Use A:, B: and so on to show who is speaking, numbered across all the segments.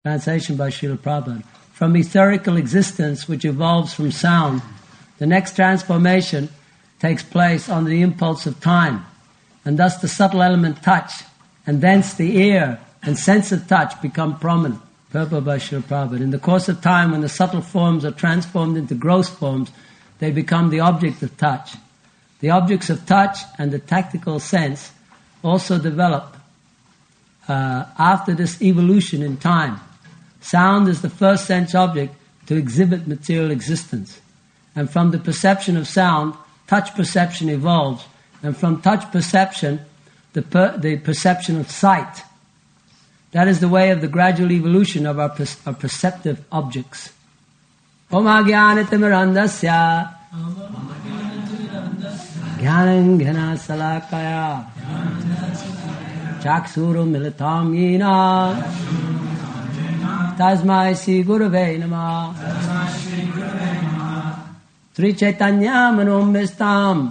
A: Translation by Srila Prabhupada. From etherical existence, which evolves from sound, the next transformation takes place on the impulse of time, and thus the subtle element touch, and thence the ear and sense of touch become prominent. Purport by Srila Prabhupada. In the course of time, when the subtle forms are transformed into gross forms, they become the object of touch. The objects of touch and the tactile sense also develop after this evolution in time. Sound is the first sense object to exhibit material existence. And from the perception of sound, touch perception evolves. And from touch perception, the perception of sight. That is the way of the gradual evolution of our perceptive objects. Om Ajnanatimirandasya Jnanam Ghana Salakaya Chakshuru Militam Yena Tasmai Sri Gurave Namah Sri Chaitanya Manomistam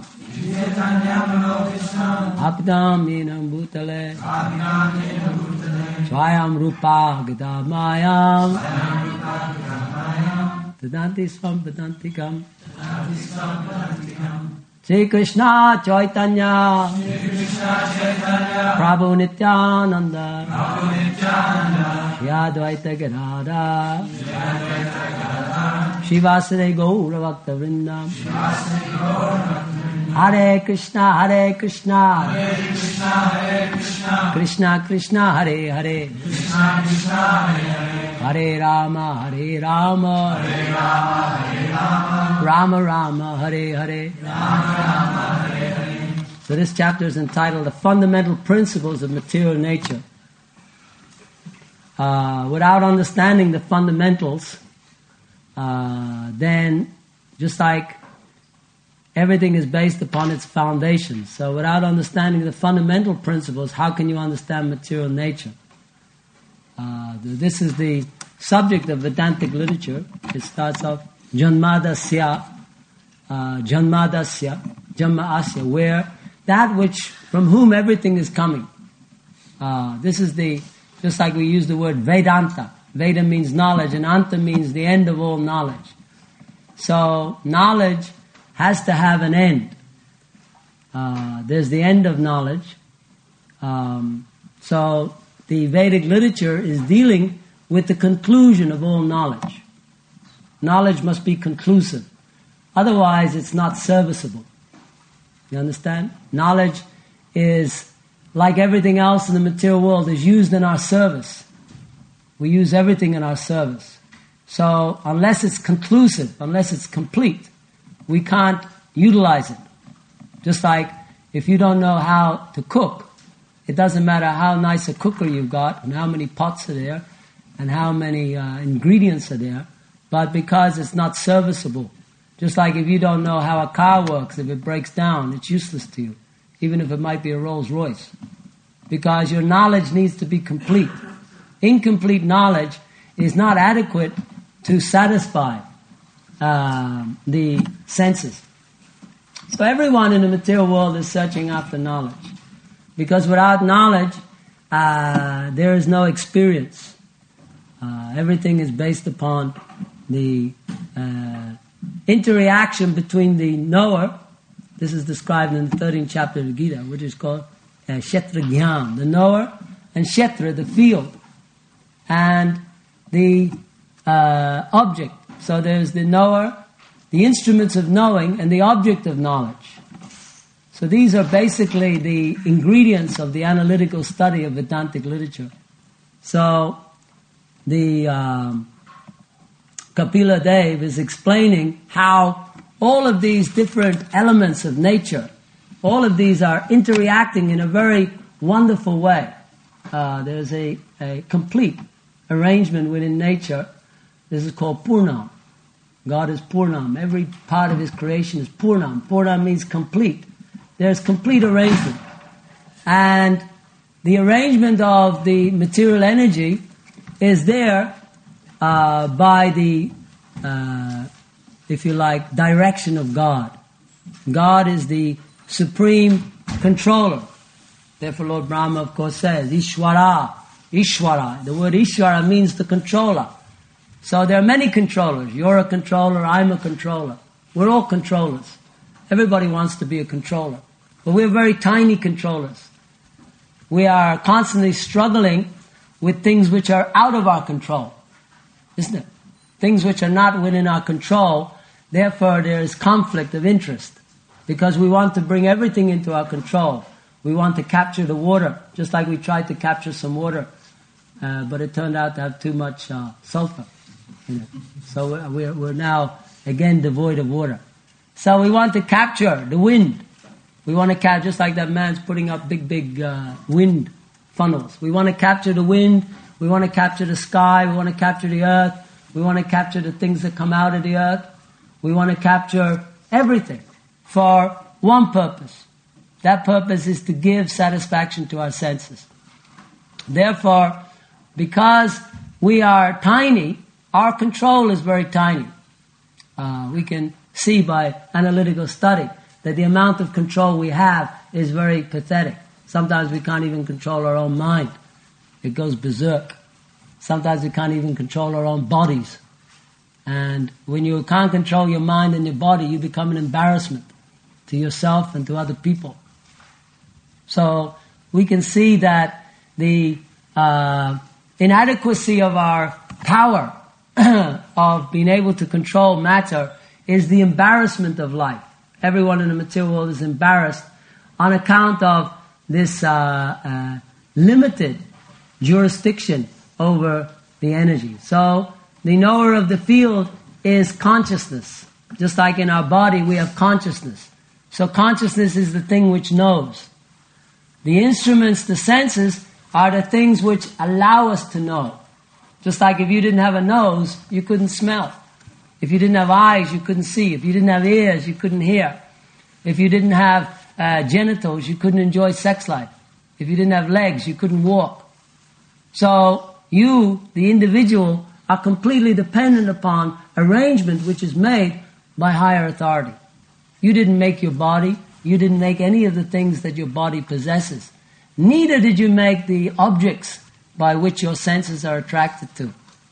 A: Abdam Yenam Bhutale Swayam Rupa Gadamayam Tadanti Swam Padantikam Sri Krishna Chaitanya Prabhu Nityananda Shri Advaita Gadadhar Shri Vasudeva Gaura Bhakta Vrindam Hare Krishna Krishna Krishna Hare Hare Hare Rama Rama Rama Hare Hare. So this chapter is entitled The Fundamental Principles of Material Nature. Without understanding the fundamentals, then just like everything is based upon its foundation. So without understanding the fundamental principles, how can you understand material nature? This is the subject of Vedantic literature. It starts off Janmadasya, where that which, from whom everything is coming. This is just like we use the word Vedanta. Veda means knowledge, and Anta means the end of all knowledge. So knowledge has to have an end. There's the end of knowledge. So the Vedic literature is dealing with the conclusion of all knowledge. Knowledge must be conclusive. Otherwise, it's not serviceable. You understand? Knowledge is, like everything else in the material world, is used in our service. We use everything in our service. So unless it's conclusive, unless it's complete, we can't utilize it. Just like if you don't know how to cook, it doesn't matter how nice a cooker you've got and how many pots are there and how many ingredients are there, but because it's not serviceable. Just like if you don't know how a car works, if it breaks down, it's useless to you, even if it might be a Rolls Royce, because your knowledge needs to be complete. Incomplete knowledge is not adequate to satisfy the senses. So everyone in the material world is searching after knowledge, because without knowledge, there is no experience. Everything is based upon the interaction between the knower. This is described in the 13th chapter of the Gita, which is called Kshetra Jnana, the knower, and Kshetra, the field, and the object. So there's the knower, the instruments of knowing, and the object of knowledge. So these are basically the ingredients of the analytical study of Vedantic literature. So the Kapila Dev is explaining how all of these different elements of nature, all of these are interacting in a very wonderful way. There's a complete arrangement within nature. This is called Purnam. God is Purnam. Every part of His creation is Purnam. Purnam means complete. There's complete arrangement. And the arrangement of the material energy is there by the, if you like, direction of God. God is the supreme controller. Therefore Lord Brahma, of course, says, Ishvara, Ishvara. The word Ishvara means the controller. So there are many controllers. You're a controller, I'm a controller. We're all controllers. Everybody wants to be a controller. But we're very tiny controllers. We are constantly struggling with things which are out of our control. Isn't it? Things which are not within our control. Therefore, there is conflict of interest. Because we want to bring everything into our control. We want to capture the water, just like we tried to capture some water. But it turned out to have too much sulfur in it. So we're now, again, devoid of water. So we want to capture the wind. We want to capture, just like that man's putting up big wind funnels. We want to capture the wind. We want to capture the sky. We want to capture the earth. We want to capture the things that come out of the earth. We want to capture everything for one purpose. That purpose is to give satisfaction to our senses. Therefore, because we are tiny, our control is very tiny. We can see by analytical study that the amount of control we have is very pathetic. Sometimes we can't even control our own mind. It goes berserk. Sometimes we can't even control our own bodies. And when you can't control your mind and your body, you become an embarrassment to yourself and to other people. So we can see that the inadequacy of our power of being able to control matter is the embarrassment of life. Everyone in the material world is embarrassed on account of this limited jurisdiction over the energy. So the knower of the field is consciousness. Just like in our body we have consciousness. So consciousness is the thing which knows. The instruments, the senses, are the things which allow us to know. Just like if you didn't have a nose, you couldn't smell. If you didn't have eyes, you couldn't see. If you didn't have ears, you couldn't hear. If you didn't have genitals, you couldn't enjoy sex life. If you didn't have legs, you couldn't walk. So you, the individual, are completely dependent upon arrangement which is made by higher authority. You didn't make your body. You didn't make any of the things that your body possesses. Neither did you make the objects by which your senses are attracted to.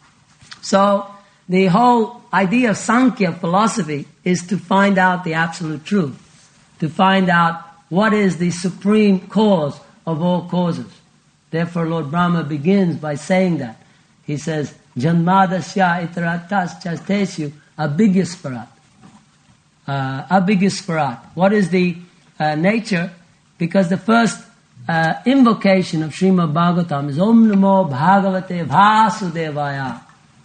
A: So the whole idea of Sankhya philosophy is to find out the absolute truth, to find out what is the supreme cause of all causes. Therefore, Lord Brahma begins by saying that. He says, Janmadasya itaratas chastesyu abhigyasparat. Abhigyasparat. What is the nature? Because the first invocation of Srimad Bhagavatam is Om Namo Bhagavate Vasudevaya.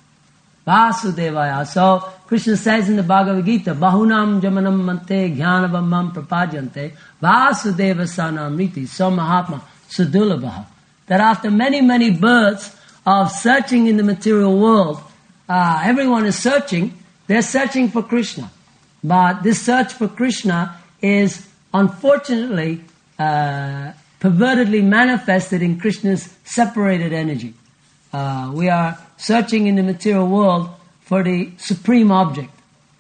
A: Vasudevaya. So Krishna says in the Bhagavad Gita, Bahunam Jamanam Mante Jnanavamam Prapajante Vasudeva Sanamriti So Mahatma Sudulabha. That after many, many births of searching in the material world, everyone is searching. They're searching for Krishna. But this search for Krishna is unfortunately pervertedly manifested in Krishna's separated energy. We are searching in the material world for the supreme object.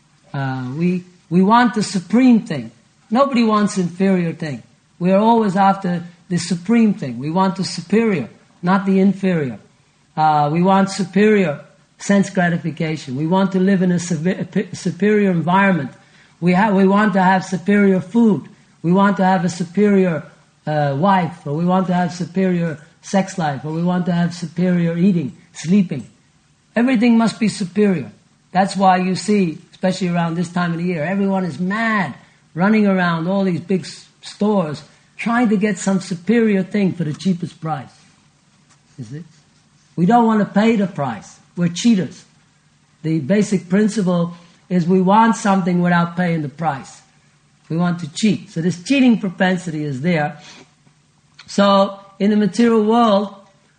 A: We want the supreme thing. Nobody wants inferior thing. We are always after the supreme thing. We want the superior, not the inferior. We want superior sense gratification. We want to live in a superior environment. We want to have superior food. We want to have a superior wife, or we want to have superior sex life, or we want to have superior eating, sleeping. Everything must be superior. That's why you see, especially around this time of the year, everyone is mad, running around all these big stores, trying to get some superior thing for the cheapest price. Is it? We don't want to pay the price. We're cheaters. The basic principle is we want something without paying the price. We want to cheat. So this cheating propensity is there. So in the material world,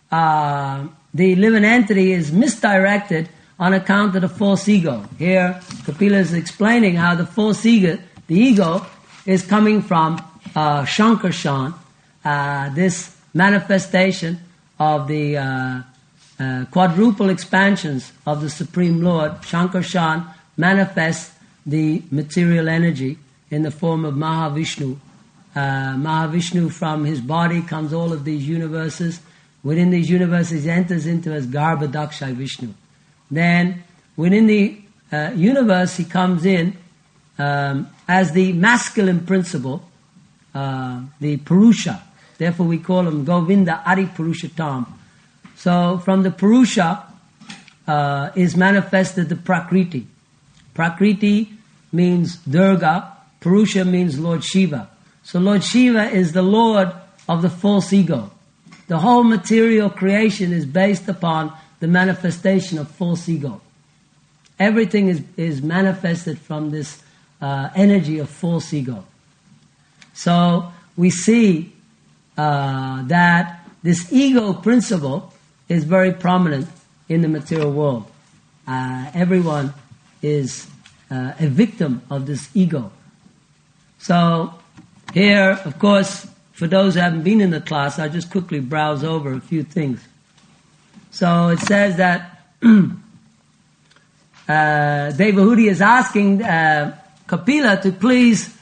A: the living entity is misdirected on account of the false ego. Here, Kapila is explaining how the false ego, the ego, is coming from Shankarshan, this manifestation of the quadruple expansions of the Supreme Lord. Shankarshan manifests the material energy in the form of Mahavishnu. Mahavishnu, from his body comes all of these universes. Within these universes, he enters into as Garbhodakshay Vishnu. Then, within the universe, he comes in as the masculine principle, the Purusha. Therefore, we call him Govinda Adi Purushatam. So, from the Purusha is manifested the Prakriti. Prakriti means Durga. Purusha means Lord Shiva. So, Lord Shiva is the Lord of the false ego. The whole material creation is based upon the manifestation of false ego. Everything is manifested from this energy of false ego. So we see that this ego principle is very prominent in the material world. Everyone is a victim of this ego. So here, of course, for those who haven't been in the class, I'll just quickly browse over a few things. So it says that Devahudi is asking Kapila to please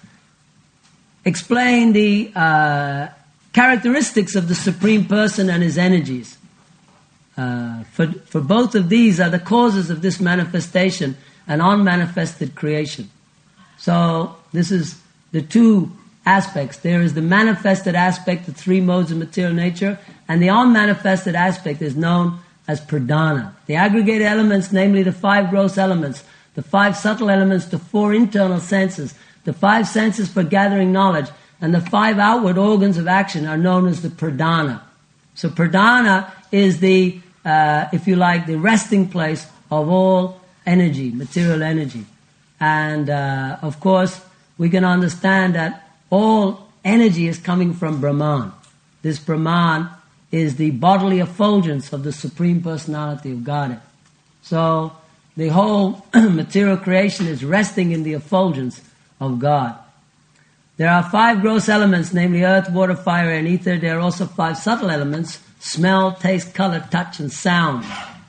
A: explain the characteristics of the Supreme Person and his energies. For both of these are the causes of this manifestation and unmanifested creation. So this is the two aspects. There is the manifested aspect, the three modes of material nature, and the unmanifested aspect is known as pradhana. The aggregated elements, namely the 5 gross elements, the 5 subtle elements, the 4 internal senses, the 5 senses for gathering knowledge, and the 5 outward organs of action are known as the pradhana. So pradhana is the, if you like, the resting place of all energy, material energy. And of course, we can understand that all energy is coming from Brahman. This Brahman is the bodily effulgence of the Supreme Personality of Godhead. So the whole material creation is resting in the effulgence of God. There are 5 gross elements, namely earth, water, fire, and ether. There are also 5 subtle elements, smell, taste, color, touch, and sound.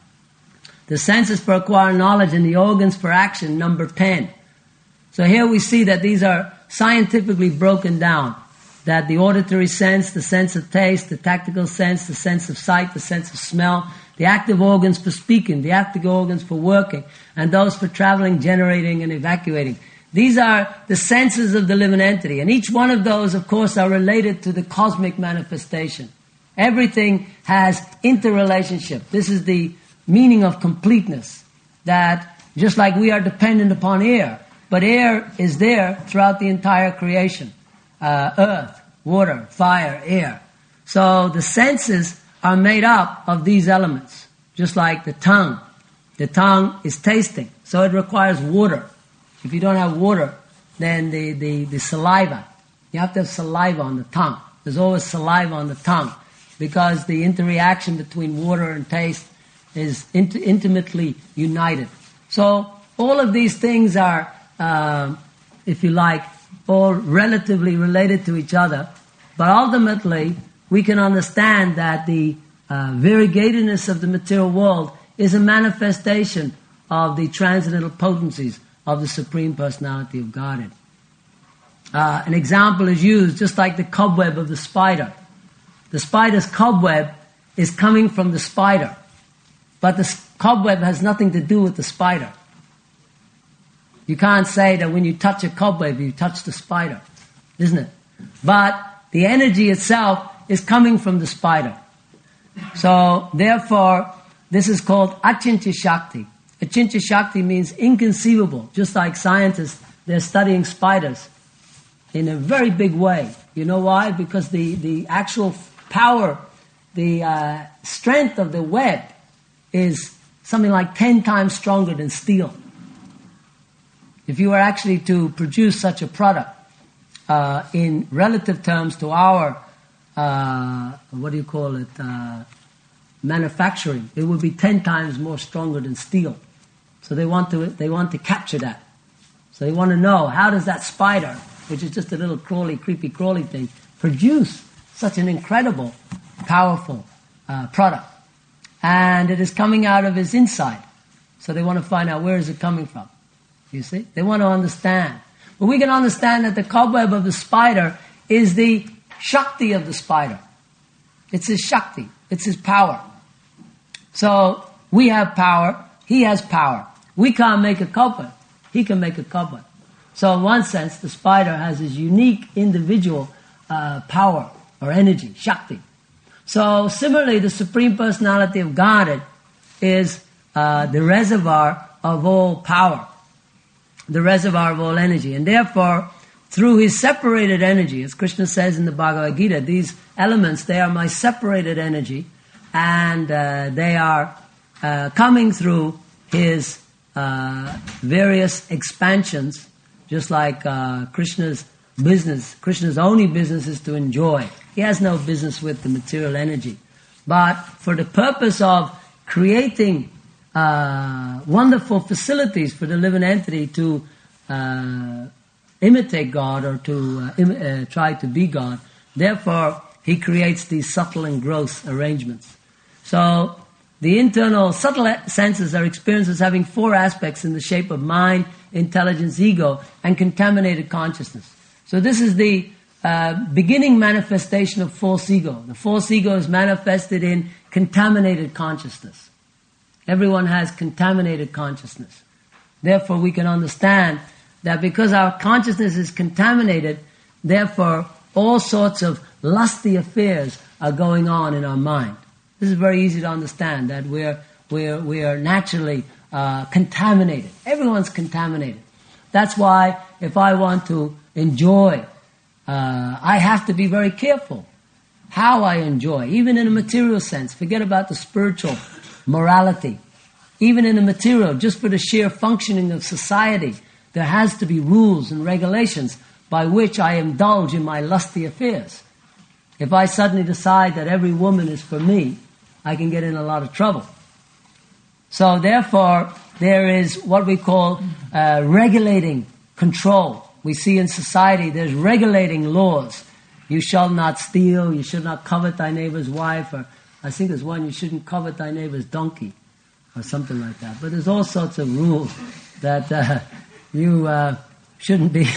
A: The senses for acquiring knowledge and the organs for action, number 10. So here we see that these are scientifically broken down, that the auditory sense, the sense of taste, the tactile sense, the sense of sight, the sense of smell, the active organs for speaking, the active organs for working, and those for traveling, generating, and evacuating. These are the senses of the living entity, and each one of those, of course, are related to the cosmic manifestation. Everything has interrelationship. This is the meaning of completeness, that just like we are dependent upon air, but air is there throughout the entire creation. Earth, water, fire, air. So the senses are made up of these elements, just like the tongue. The tongue is tasting, so it requires water. If you don't have water, then the saliva, you have to have saliva on the tongue. There's always saliva on the tongue, because the interaction between water and taste is intimately united. So all of these things are, if you like, all relatively related to each other, but ultimately we can understand that the variegatedness of the material world is a manifestation of the transcendental potencies of the Supreme Personality of Godhead. An example is used, just like the cobweb of the spider. The spider's cobweb is coming from the spider, but the cobweb has nothing to do with the spider. You can't say that when you touch a cobweb, you touch the spider, isn't it? But the energy itself is coming from the spider. So, therefore, this is called Achintya Shakti. Achintya Shakti means inconceivable. Just like scientists, they're studying spiders in a very big way. You know why? Because the actual power, the strength of the web is something like 10 times stronger than steel. If you were actually to produce such a product in relative terms to our, manufacturing, it would be 10 times more stronger than steel. So they want to capture that. So they want to know, how does that spider, which is just a little creepy crawly thing, produce such an incredible, powerful product? And it is coming out of his inside. So they want to find out, where is it coming from? You see? They want to understand. But we can understand that the cobweb of the spider is the Shakti of the spider. It's his Shakti. It's his power. So we have power, he has power. We can't make a cobweb, he can make a cobweb. So in one sense, the spider has his unique individual power or energy, Shakti. So similarly, the Supreme Personality of Godhead is the reservoir of all power, the reservoir of all energy. And therefore, through his separated energy, as Krishna says in the Bhagavad Gita, these elements, they are my separated energy, and they are coming through his various expansions, just like Krishna's business. Krishna's only business is to enjoy. He has no business with the material energy. But for the purpose of creating wonderful facilities for the living entity to imitate God or to try to be God, therefore he creates these subtle and gross arrangements. So the internal subtle senses are experienced as having four aspects in the shape of mind, intelligence, ego, and contaminated consciousness. So this is the beginning manifestation of false ego. The false ego is manifested in contaminated consciousness. Everyone has contaminated consciousness. Therefore, we can understand that because our consciousness is contaminated, therefore, all sorts of lusty affairs are going on in our mind. This is very easy to understand, that we are naturally contaminated. Everyone's contaminated. That's why if I want to enjoy, I have to be very careful how I enjoy, even in a material sense. Forget about the spiritual morality. Even in the material, just for the sheer functioning of society, there has to be rules and regulations by which I indulge in my lusty affairs. If I suddenly decide that every woman is for me, I can get in a lot of trouble. So therefore, there is what we call regulating control. We see in society there's regulating laws. You shall not steal, you should not covet thy neighbor's wife, or I think there's one, you shouldn't covet thy neighbor's donkey, or something like that. But there's all sorts of rules that you shouldn't be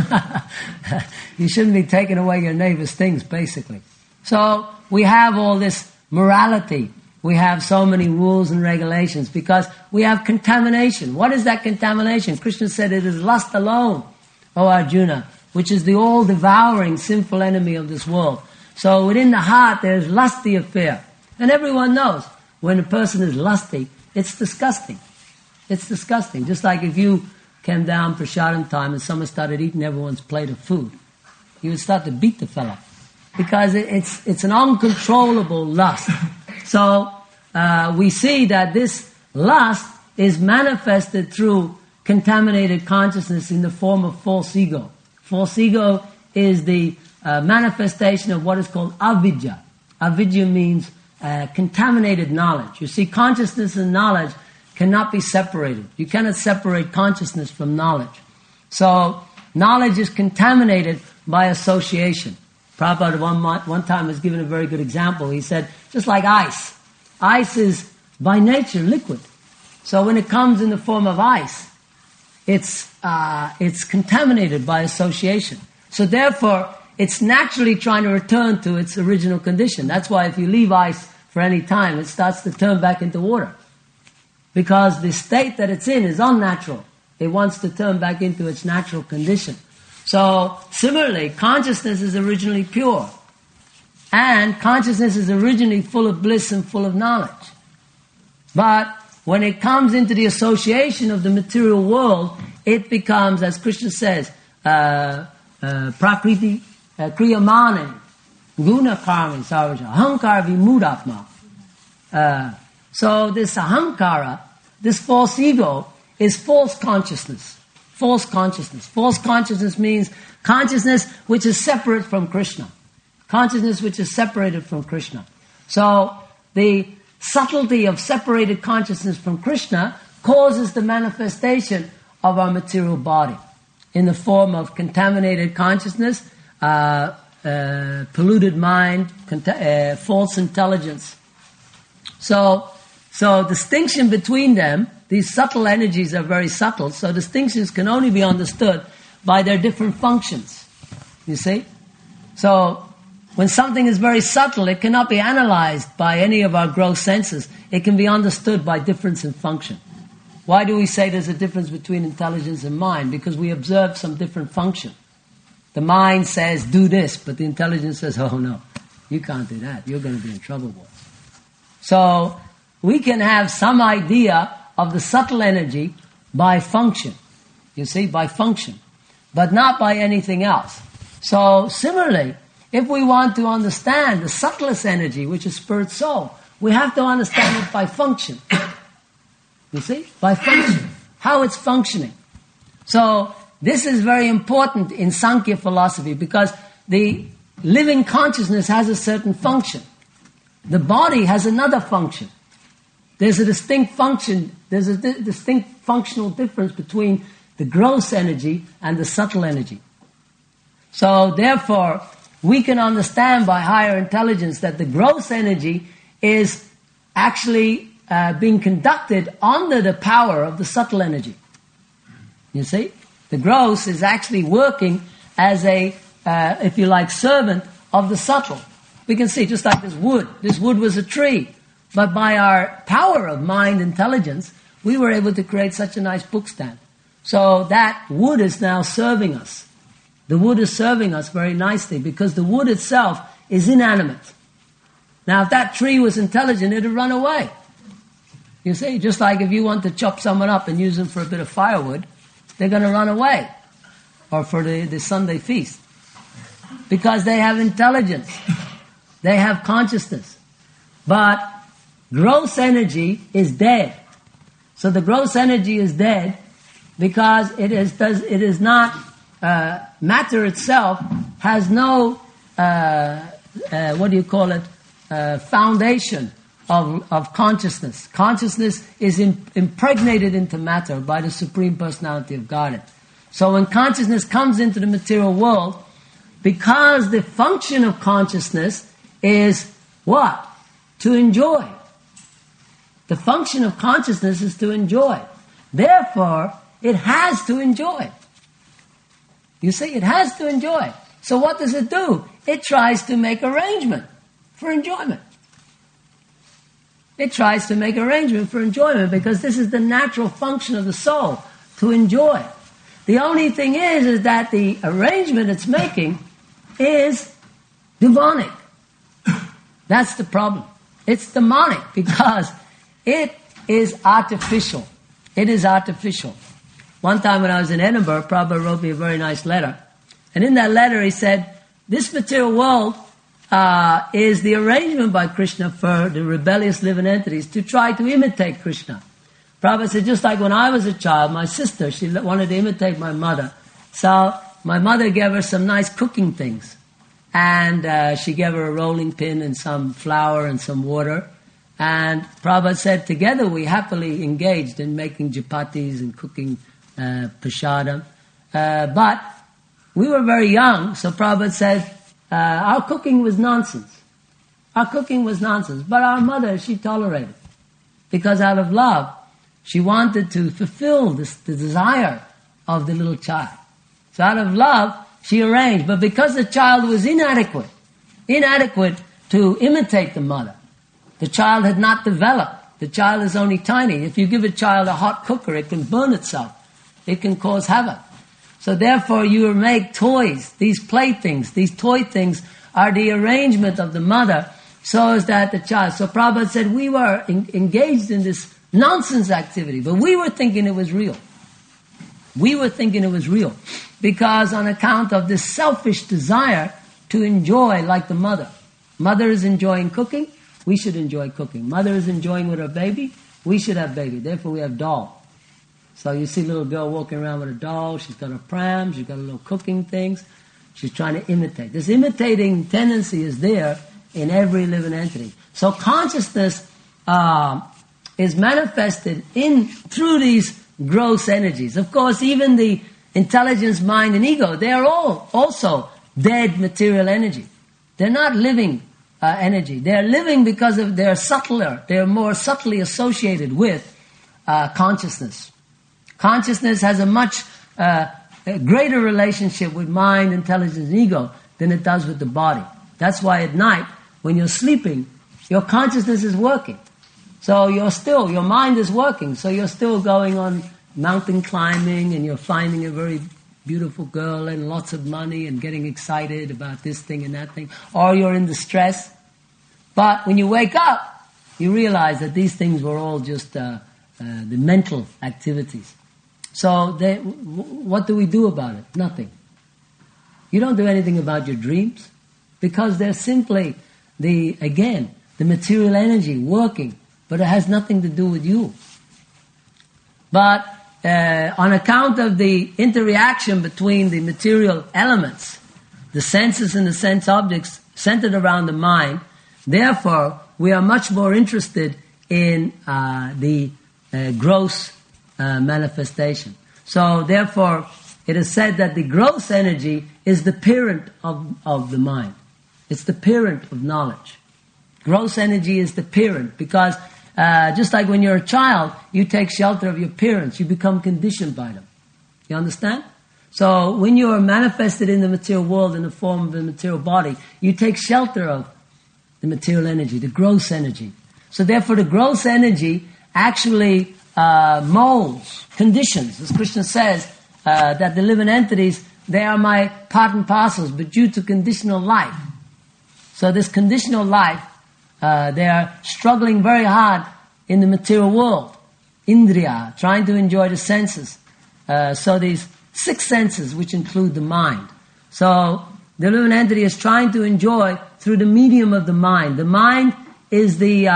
A: you shouldn't be taking away your neighbor's things, basically. So we have all this morality. We have so many rules and regulations because we have contamination. What is that contamination? Krishna said it is lust alone, O Arjuna, which is the all-devouring sinful enemy of this world. So within the heart there's lusty affair. And everyone knows when a person is lusty, it's disgusting. It's disgusting. Just like if you came down prasadam time and someone started eating everyone's plate of food, you would start to beat the fellow. Because it's an uncontrollable lust. So we see that this lust is manifested through contaminated consciousness in the form of false ego. False ego is the manifestation of what is called avidya. Avidya means contaminated knowledge. You see, consciousness and knowledge cannot be separated. You cannot separate consciousness from knowledge. So knowledge is contaminated by association. Prabhupada one time was given a very good example. He said, just like ice. Ice is by nature liquid. So when it comes in the form of ice, it's contaminated by association. So therefore, it's naturally trying to return to its original condition. That's why if you leave ice for any time, it starts to turn back into water. Because the state that it's in is unnatural. It wants to turn back into its natural condition. So, similarly, consciousness is originally pure. And consciousness is originally full of bliss and full of knowledge. But when it comes into the association of the material world, it becomes, as Krishna says, prakriti kriyamane guna karmi sarvaja ahankara vimudapma. So this ahankara, this false ego, is false consciousness. False consciousness. False consciousness means consciousness which is separate from Krishna. Consciousness which is separated from Krishna. So the subtlety of separated consciousness from Krishna causes the manifestation of our material body in the form of contaminated consciousness, polluted mind, false intelligence. So distinction between them, these subtle energies are very subtle, so distinctions can only be understood by their different functions. You see? So When something is very subtle, it cannot be analyzed by any of our gross senses. It can be understood by difference in function. Why do we say there's a difference between intelligence and mind? Because we observe some different function. The mind says, do this, but the intelligence says, oh no, you can't do that. You're going to be in trouble, boy. So we can have some idea of the subtle energy by function. You see, by function. But not by anything else. So similarly, if we want to understand the subtlest energy, which is spirit soul, we have to understand it by function. You see? By function. How it's functioning. So this is very important in Sankhya philosophy because the living consciousness has a certain function. The body has another function. There's a distinct function, there's a distinct functional difference between the gross energy and the subtle energy. So therefore, we can understand by higher intelligence that the gross energy is actually being conducted under the power of the subtle energy. You see? The gross is actually working as a, if you like, servant of the subtle. We can see, just like this wood. This wood was a tree. But by our power of mind intelligence, we were able to create such a nice book stand. So that wood is now serving us. The wood is serving us very nicely because the wood itself is inanimate. Now, if that tree was intelligent, it would run away. You see, just like if you want to chop someone up and use them for a bit of firewood, they're going to run away. Or for the Sunday feast. Because they have intelligence. They have consciousness. But gross energy is dead. So the gross energy is dead because it is not... matter itself has no, foundation of consciousness. Consciousness is impregnated into matter by the Supreme Personality of Godhead. So when consciousness comes into the material world, because the function of consciousness is what? To enjoy. The function of consciousness is to enjoy. Therefore, it has to enjoy. You see, it has to enjoy. So what does it do? It tries to make arrangement for enjoyment. It tries to make arrangement for enjoyment because this is the natural function of the soul, to enjoy. The only thing is that the arrangement it's making is demonic. That's the problem. It's demonic because it is artificial. It is artificial. One time when I was in Edinburgh, Prabhupada wrote me a very nice letter. And in that letter he said, this material world is the arrangement by Krishna for the rebellious living entities to try to imitate Krishna. Prabhupada said, just like when I was a child, my sister, she wanted to imitate my mother. So my mother gave her some nice cooking things. And she gave her a rolling pin and some flour and some water. And Prabhupada said, together we happily engaged in making chapatis and cooking prasadam. But we were very young, so Prabhupada said, our cooking was nonsense. Our cooking was nonsense. But our mother, she tolerated. Because out of love, she wanted to fulfill the desire of the little child. So out of love, she arranged. But because the child was inadequate to imitate the mother, the child had not developed. The child is only tiny. If you give a child a hot cooker, it can burn itself. It can cause havoc. So therefore you make toys, these playthings, these toy things are the arrangement of the mother so as that the child... So Prabhupada said we were engaged in this nonsense activity, but we were thinking it was real. We were thinking it was real because on account of this selfish desire to enjoy like the mother. Mother is enjoying cooking, we should enjoy cooking. Mother is enjoying with her baby, we should have baby. Therefore we have doll. So you see a little girl walking around with a doll, she's got a pram, she's got a little cooking things, she's trying to imitate. This imitating tendency is there in every living entity. So consciousness is manifested through these gross energies. Of course, even the intelligence, mind, and ego, they are all also dead material energy. They're not living energy. They're living because of they're subtler. They're more subtly associated with consciousness. Consciousness has a much greater relationship with mind, intelligence, and ego than it does with the body. That's why at night, when you're sleeping, your consciousness is working. So your mind is working, so you're still going on mountain climbing, and you're finding a very beautiful girl and lots of money and getting excited about this thing and that thing, or you're in distress. But when you wake up, you realize that these things were all just the mental activities. So what do we do about it? Nothing. You don't do anything about your dreams, because they're simply the material energy working, but it has nothing to do with you. But on account of the interreaction between the material elements, the senses and the sense objects centered around the mind, therefore we are much more interested in the gross manifestation. So therefore it is said that the gross energy is the parent of the mind. It's the parent of knowledge. Gross energy is the parent, because just like when you're a child, you take shelter of your parents, you become conditioned by them. You understand? So when you are manifested in the material world in the form of a material body, you take shelter of the material energy, the gross energy. So therefore the gross energy actually molds, conditions. As Krishna says, that the living entities, they are my part and parcels, but due to conditional life. So this conditional life, they are struggling very hard in the material world. Indriya, trying to enjoy the senses. So these 6 senses, which include the mind. So the living entity is trying to enjoy through the medium of the mind. The mind is the,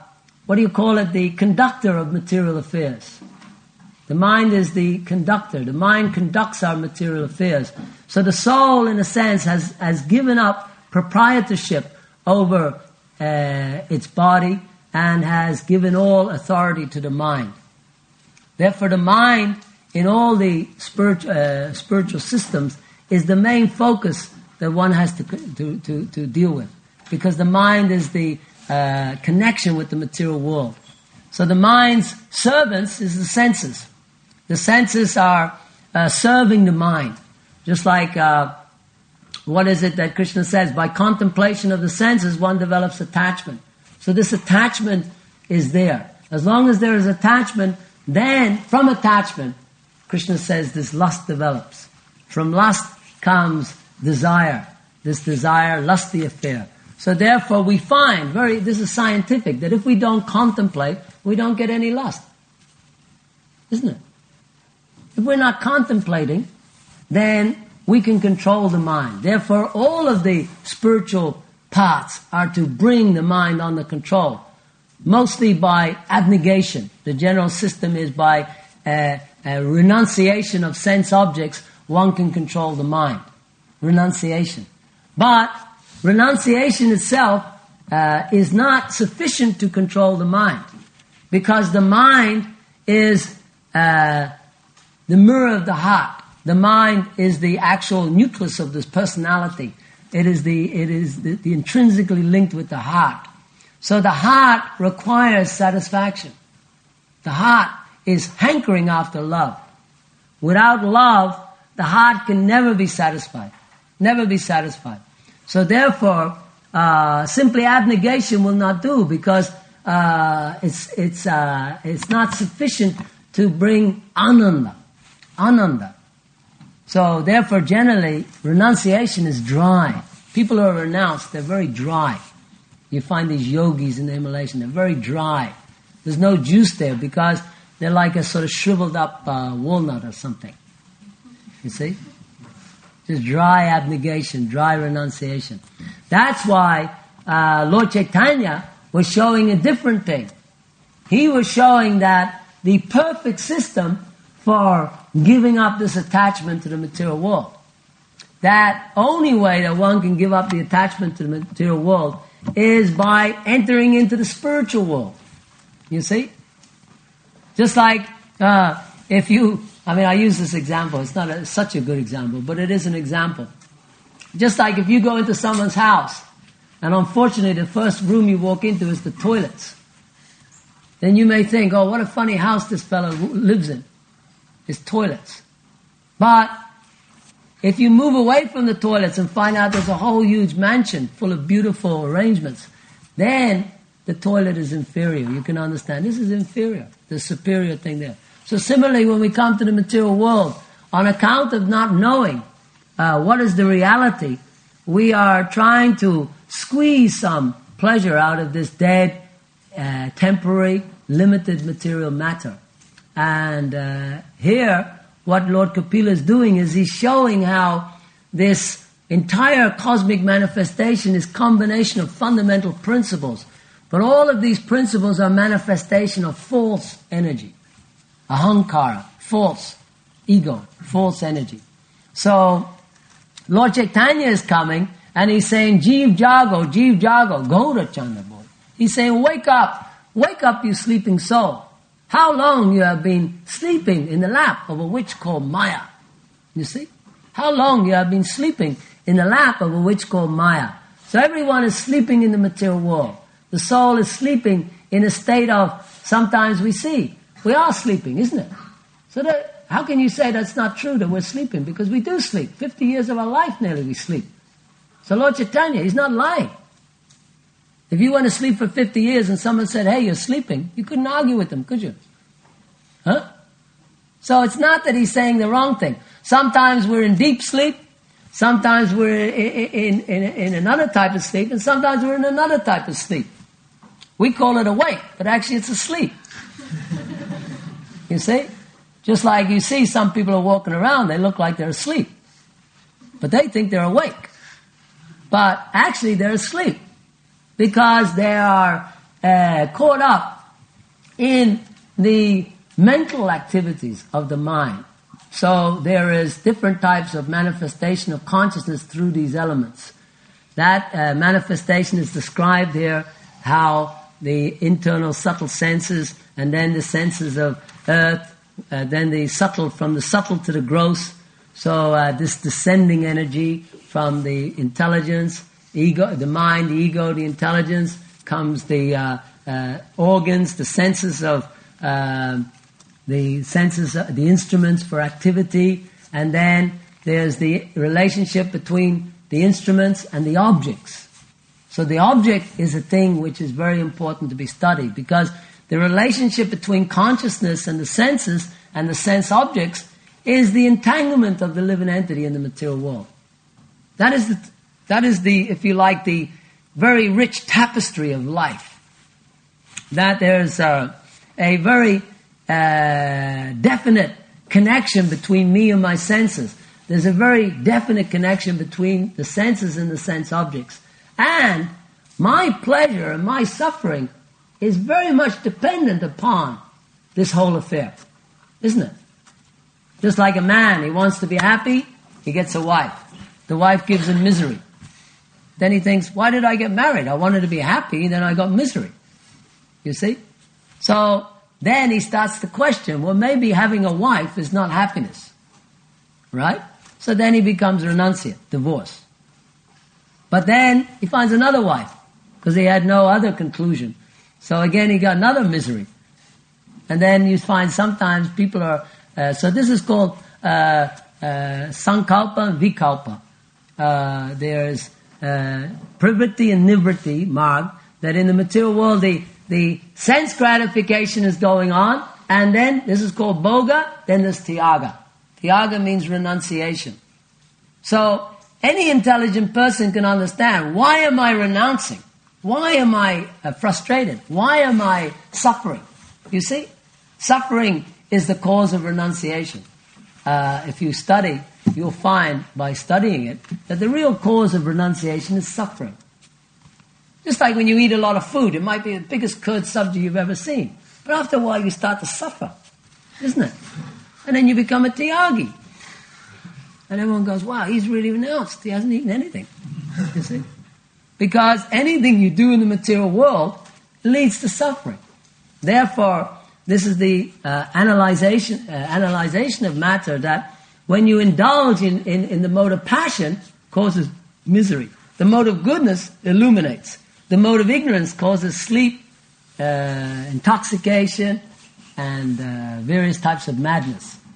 A: the conductor of material affairs. The mind is the conductor. The mind conducts our material affairs. So the soul, in a sense, has given up proprietorship over its body and has given all authority to the mind. Therefore, the mind in all the spiritual systems is the main focus that one has to deal with, because the mind is the connection with the material world. So the mind's servants is the senses. The senses are serving the mind. Just like, what is it that Krishna says? By contemplation of the senses, one develops attachment. So this attachment is there. As long as there is attachment, then from attachment, Krishna says this lust develops. From lust comes desire. This desire, lusty affair. So therefore we find, this is scientific, that if we don't contemplate, we don't get any lust. Isn't it? If we're not contemplating, then we can control the mind. Therefore, all of the spiritual paths are to bring the mind under control, mostly by abnegation. The general system is by a renunciation of sense objects, one can control the mind. Renunciation. But renunciation itself is not sufficient to control the mind, because the mind is the mirror of the heart. The mind is the actual nucleus of this personality. It is the intrinsically linked with the heart. So the heart requires satisfaction. The heart is hankering after love. Without love, the heart can never be satisfied. Never be satisfied. So therefore, simply abnegation will not do, because it's not sufficient to bring ananda. Ananda. So therefore, generally, renunciation is dry. People who are renounced, they're very dry. You find these yogis in the Himalayas, they're very dry. There's no juice there, because they're like a sort of shriveled up walnut or something. You see? Just dry abnegation, dry renunciation. That's why Lord Chaitanya was showing a different thing. He was showing that the perfect system for giving up this attachment to the material world, that only way that one can give up the attachment to the material world is by entering into the spiritual world. You see? Just like I use this example. It's not such a good example, but it is an example. Just like if you go into someone's house, and unfortunately the first room you walk into is the toilets, then you may think, oh, what a funny house this fellow lives in. His toilets. But If you move away from the toilets and find out there's a whole huge mansion full of beautiful arrangements, then the toilet is inferior. You can understand. This is inferior. The superior thing there. So similarly, when we come to the material world, on account of not knowing what is the reality, we are trying to squeeze some pleasure out of this dead, temporary, limited material matter. And here, what Lord Kapila is doing is he's showing how this entire cosmic manifestation is combination of fundamental principles. But all of these principles are manifestation of false energy. Ahankara, false ego, false energy. So, Lord Chaitanya is coming and he's saying, Jeev Jago, Gaura Chandabod. He's saying, wake up, you sleeping soul. How long you have been sleeping in the lap of a witch called Maya. You see? How long you have been sleeping in the lap of a witch called Maya. So everyone is sleeping in the material world. The soul is sleeping in a state of, sometimes we are sleeping, isn't it? So how can you say that's not true, that we're sleeping? Because we do sleep. 50 years of our life nearly we sleep. So Lord Chaitanya, he's not lying. If you went to sleep for 50 years and someone said, hey, you're sleeping, you couldn't argue with them, could you? Huh? So it's not that he's saying the wrong thing. Sometimes we're in deep sleep, sometimes we're in another type of sleep, and sometimes we're in another type of sleep. We call it awake, but actually it's a sleep. You see? Just like you see some people are walking around, they look like they're asleep. But they think they're awake. But actually they're asleep. Because they are caught up in the mental activities of the mind. So there is different types of manifestation of consciousness through these elements. That manifestation is described here, how the internal subtle senses, and then the senses of earth, then the subtle, from the subtle to the gross. So this descending energy from the intelligence, ego, the mind, the ego, the intelligence, comes the organs, the senses of the instruments for activity, and then there's the relationship between the instruments and the objects. So the object is a thing which is very important to be studied, because the relationship between consciousness and the senses and the sense objects is the entanglement of the living entity in the material world. That is the, if you like, the very rich tapestry of life. That there's a very definite connection between me and my senses. There's a very definite connection between the senses and the sense objects. And my pleasure and my suffering is very much dependent upon this whole affair. Isn't it? Just like a man, he wants to be happy, he gets a wife. The wife gives him misery. Then he thinks, why did I get married? I wanted to be happy, then I got misery. You see? So then he starts to question, well, maybe having a wife is not happiness. Right? So then he becomes renunciate, divorce. But then he finds another wife, because he had no other conclusion. So again, he got another misery. And then you find sometimes people are, so this is called sankalpa and vikalpa. There's pravritti and nivritti, marg, that in the material world the sense gratification is going on, and then this is called bhoga, then there's tyaga. Tyaga means renunciation. So any intelligent person can understand, why am I renouncing? Why am I frustrated? Why am I suffering? You see? Suffering is the cause of renunciation. If you study, you'll find by studying it that the real cause of renunciation is suffering. Just like when you eat a lot of food, it might be the biggest curd sabji you've ever seen. But after a while you start to suffer, isn't it? And then you become a tyagi. And everyone goes, wow, he's really renounced. He hasn't eaten anything. You see? Because anything you do in the material world leads to suffering. Therefore, this is the analyzation of matter, that when you indulge in the mode of passion, causes misery. The mode of goodness illuminates. The mode of ignorance causes sleep, intoxication, and various types of madness.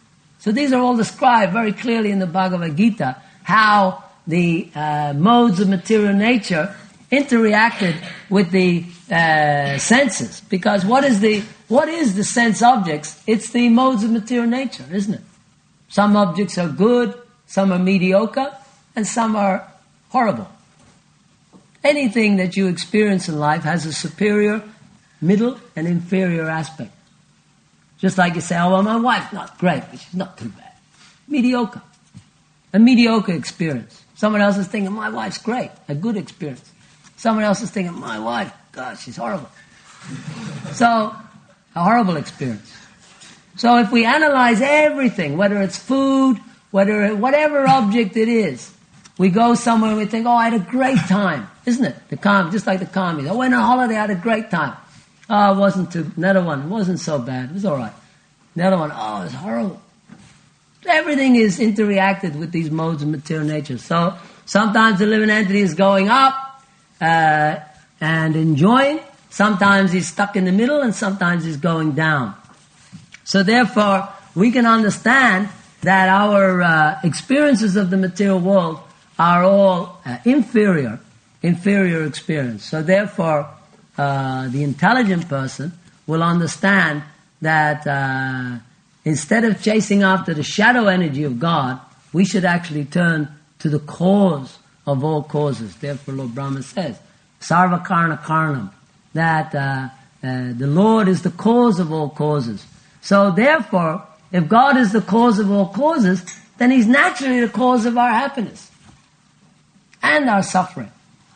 A: So these are all described very clearly in the Bhagavad Gita, how the modes of material nature interacted with the senses. Because what is the sense objects? It's the modes of material nature, isn't it? Some objects are good, some are mediocre, and some are horrible. Anything that you experience in life has a superior, middle, and inferior aspect. Just like you say, oh, well, my wife's not great, but she's not too bad. Mediocre. A mediocre experience. Someone else is thinking, my wife's great. A good experience. Someone else is thinking, my wife, God, she's horrible. So, a horrible experience. So if we analyze everything, whether it's food, whatever object it is, we go somewhere and we think, oh, I had a great time, isn't it? Just like the commies. I went on holiday, I had a great time. Oh, it wasn't another one, it wasn't so bad, it was all right. Another one, oh, it was horrible. Everything is interacted with these modes of material nature. So sometimes the living entity is going up and enjoying. Sometimes he's stuck in the middle, and sometimes he's going down. So therefore, we can understand that our experiences of the material world are all inferior experience. So therefore, the intelligent person will understand that instead of chasing after the shadow energy of God, we should actually turn to the cause of all causes. Therefore, Lord Brahma says, Sarva Karna Karnam, that the Lord is the cause of all causes. So therefore, if God is the cause of all causes, then He's naturally the cause of our happiness and our suffering.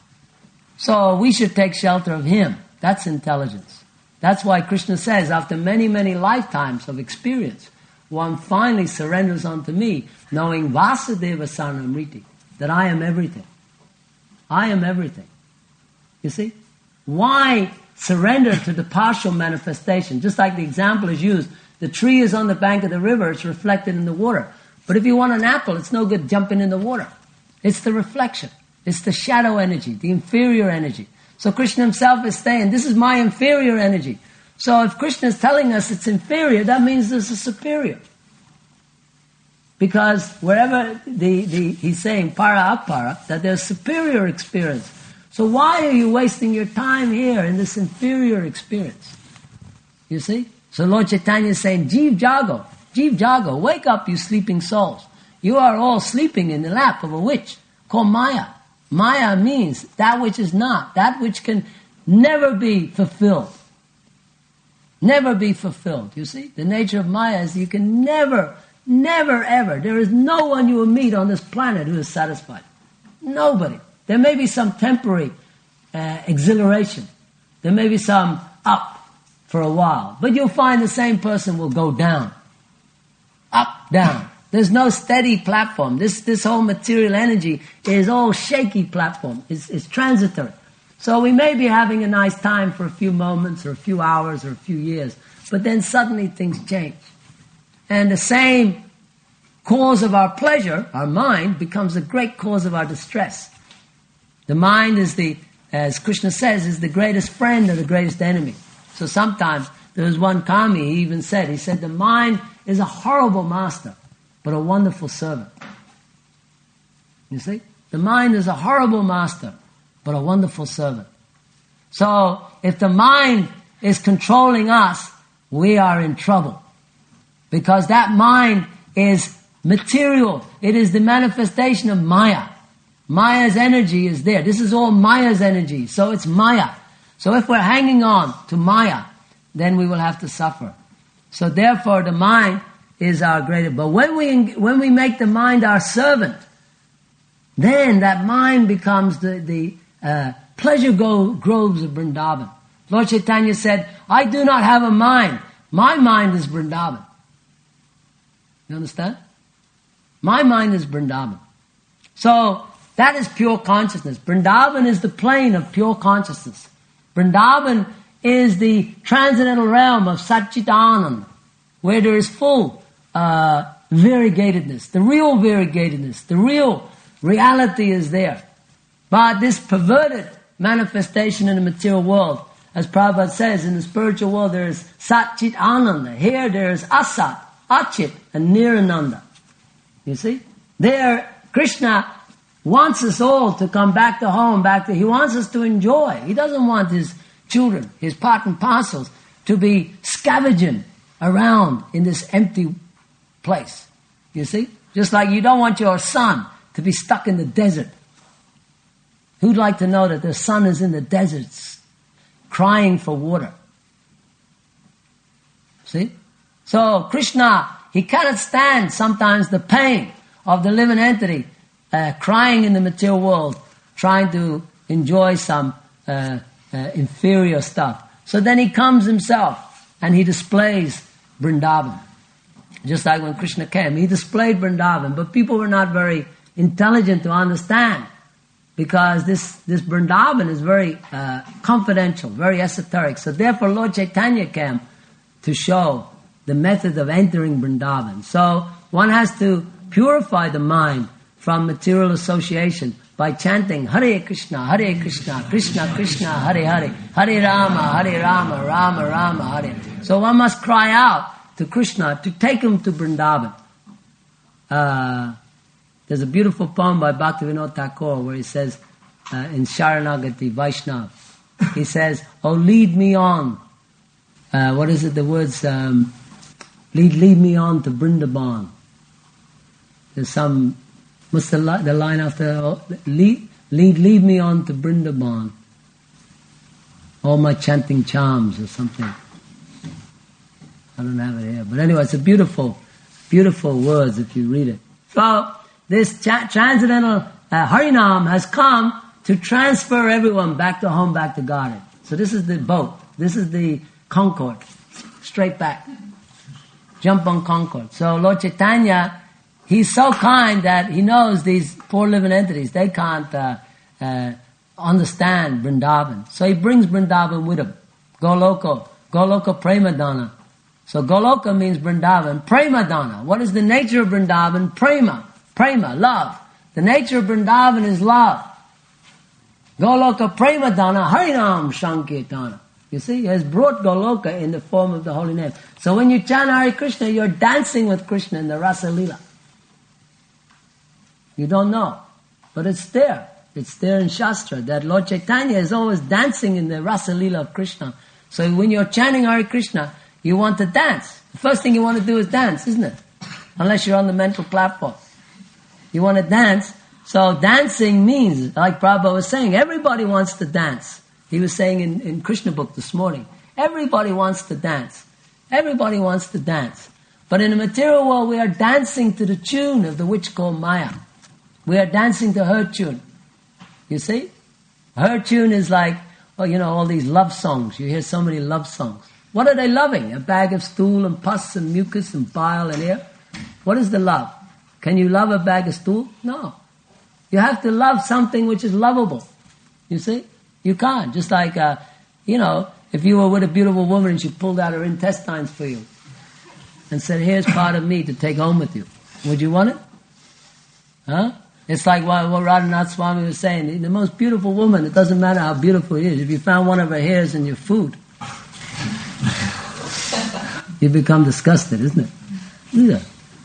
A: So we should take shelter of Him. That's intelligence. That's why Krishna says, after many, many lifetimes of experience, one finally surrenders unto me, knowing Vasudeva Sarnamriti, that I am everything. I am everything. You see? Why surrender to the partial manifestation? Just like the example is used, the tree is on the bank of the river, it's reflected in the water. But if you want an apple, it's no good jumping in the water. It's the reflection. It's the shadow energy, the inferior energy. So Krishna himself is saying, this is my inferior energy. So if Krishna is telling us it's inferior, that means there's a superior. Because wherever he's saying para apara, that there's superior experience. So why are you wasting your time here in this inferior experience? You see? So Lord Chaitanya is saying, Jeev Jago, wake up, you sleeping souls. You are all sleeping in the lap of a witch called Maya. Maya means that which is not, that which can never be fulfilled. Never be fulfilled. You see? The nature of Maya is you can never, ever, there is no one you will meet on this planet who is satisfied. Nobody. There may be some temporary exhilaration. There may be some up for a while. But you'll find the same person will go down. Up, down. There's no steady platform. This whole material energy is all shaky platform. It's transitory. So we may be having a nice time for a few moments or a few hours or a few years, but then suddenly things change. And the same cause of our pleasure, our mind, becomes a great cause of our distress. The mind is as Krishna says, is the greatest friend or the greatest enemy. So sometimes there was one kami, he said, the mind is a horrible master, but a wonderful servant. You see? The mind is a horrible master, but a wonderful servant. So, if the mind is controlling us, we are in trouble. Because that mind is material. It is the manifestation of Maya. Maya's energy is there. This is all Maya's energy. So it's Maya. So if we're hanging on to Maya, then we will have to suffer. So therefore the mind is our greater. But when we make the mind our servant, then that mind becomes the pleasure groves of Vrindavan. Lord Chaitanya said, I do not have a mind. My mind is Vrindavan. You understand? My mind is Vrindavan. So that is pure consciousness. Vrindavan is the plane of pure consciousness. Vrindavan is the transcendental realm of Satchitananda, where there is full variegatedness, the real variegatedness, the real reality is there. But this perverted manifestation in the material world, as Prabhupada says, in the spiritual world there is Sat Chit Ananda. Here there is Asat, Achit and Nirananda. You see? There, Krishna wants us all to come back to home, he wants us to enjoy. He doesn't want his children, his part and parcels, to be scavenging around in this empty place. You see? Just like you don't want your son to be stuck in the desert. Who'd like to know that their son is in the deserts, crying for water? See? So Krishna, he cannot stand sometimes the pain of the living entity crying in the material world, trying to enjoy some inferior stuff. So then he comes himself and he displays Vrindavan. Just like when Krishna came, he displayed Vrindavan, but people were not very intelligent to understand, because this Vrindavan is very confidential, very esoteric. So therefore Lord Chaitanya came to show the method of entering Vrindavan. So one has to purify the mind from material association by chanting Hare Krishna, Krishna Krishna, Hare Hare, Hare Rama, Rama Rama, Hare. So one must cry out to Krishna to take him to Vrindavan. There's a beautiful poem by Bhaktivinoda Thakur where he says, in Sharanagati, Vaishnava, he says, "Oh, lead me on." What is it? The words, lead me on to Vrindavan. There's some, what's the line after? Lead me on to Vrindavan. All my chanting charms or something. I don't have it here. But anyway, it's a beautiful, beautiful words if you read it. So, this transcendental Harinam has come to transfer everyone back to home, back to Godhead. So this is the boat. This is the Concorde. Straight back. Jump on Concorde. So Lord Chaitanya, he's so kind that he knows these poor living entities, they can't understand Vrindavan. So he brings Vrindavan with him. Goloka Premadana. So Goloka means Vrindavan. Premadana. What is the nature of Vrindavan? Prema, love. The nature of Vrindavan is love. Goloka Premadana Harinam Sankirtana. You see, he has brought Goloka in the form of the holy name. So when you chant Hare Krishna, you're dancing with Krishna in the Rasa Leela. You don't know, but it's there. It's there in Shastra that Lord Chaitanya is always dancing in the Rasa Leela of Krishna. So when you're chanting Hare Krishna, you want to dance. The first thing you want to do is dance, isn't it? Unless you're on the mental platform. You want to dance. So dancing means, like Prabhupada was saying, everybody wants to dance. He was saying in Krishna book this morning, everybody wants to dance. Everybody wants to dance. But in the material world, we are dancing to the tune of the witch called Maya. We are dancing to her tune. You see? Her tune is like, all these love songs. You hear so many love songs. What are they loving? A bag of stool and pus and mucus and bile and air? What is the love? Can you love a bag of stool? No. You have to love something which is lovable. You see? You can't. Just like, if you were with a beautiful woman and she pulled out her intestines for you and said, here's part of me to take home with you. Would you want it? Huh? It's like what Radhanath Swami was saying. The most beautiful woman, it doesn't matter how beautiful she is. If you found one of her hairs in your food, you become disgusted, isn't it? Yeah.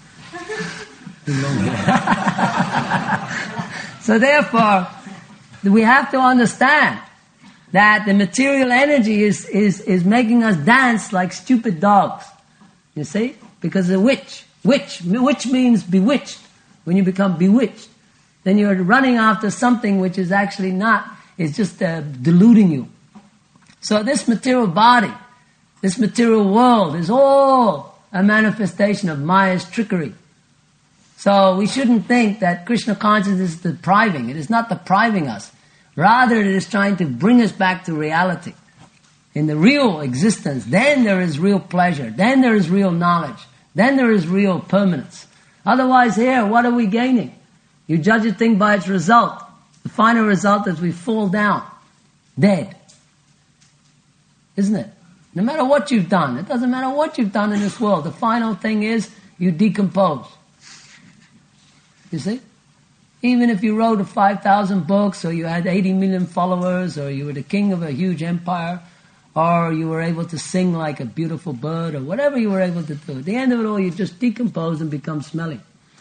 A: So therefore, we have to understand that the material energy is making us dance like stupid dogs. You see? Because the witch means bewitched. When you become bewitched, then you're running after something which is actually not, it's just deluding you. So this material body, this material world is all a manifestation of Maya's trickery. So we shouldn't think that Krishna consciousness is depriving. It is not depriving us. Rather, it is trying to bring us back to reality. In the real existence, then there is real pleasure. Then there is real knowledge. Then there is real permanence. Otherwise here, what are we gaining? You judge a thing by its result. The final result is we fall down, dead. Isn't it? No matter what you've done, it doesn't matter what you've done in this world. The final thing is you decompose. You see? Even if you wrote 5,000 books, or you had 80 million followers, or you were the king of a huge empire, or you were able to sing like a beautiful bird, or whatever you were able to do. At the end of it all, you just decompose and become smelly.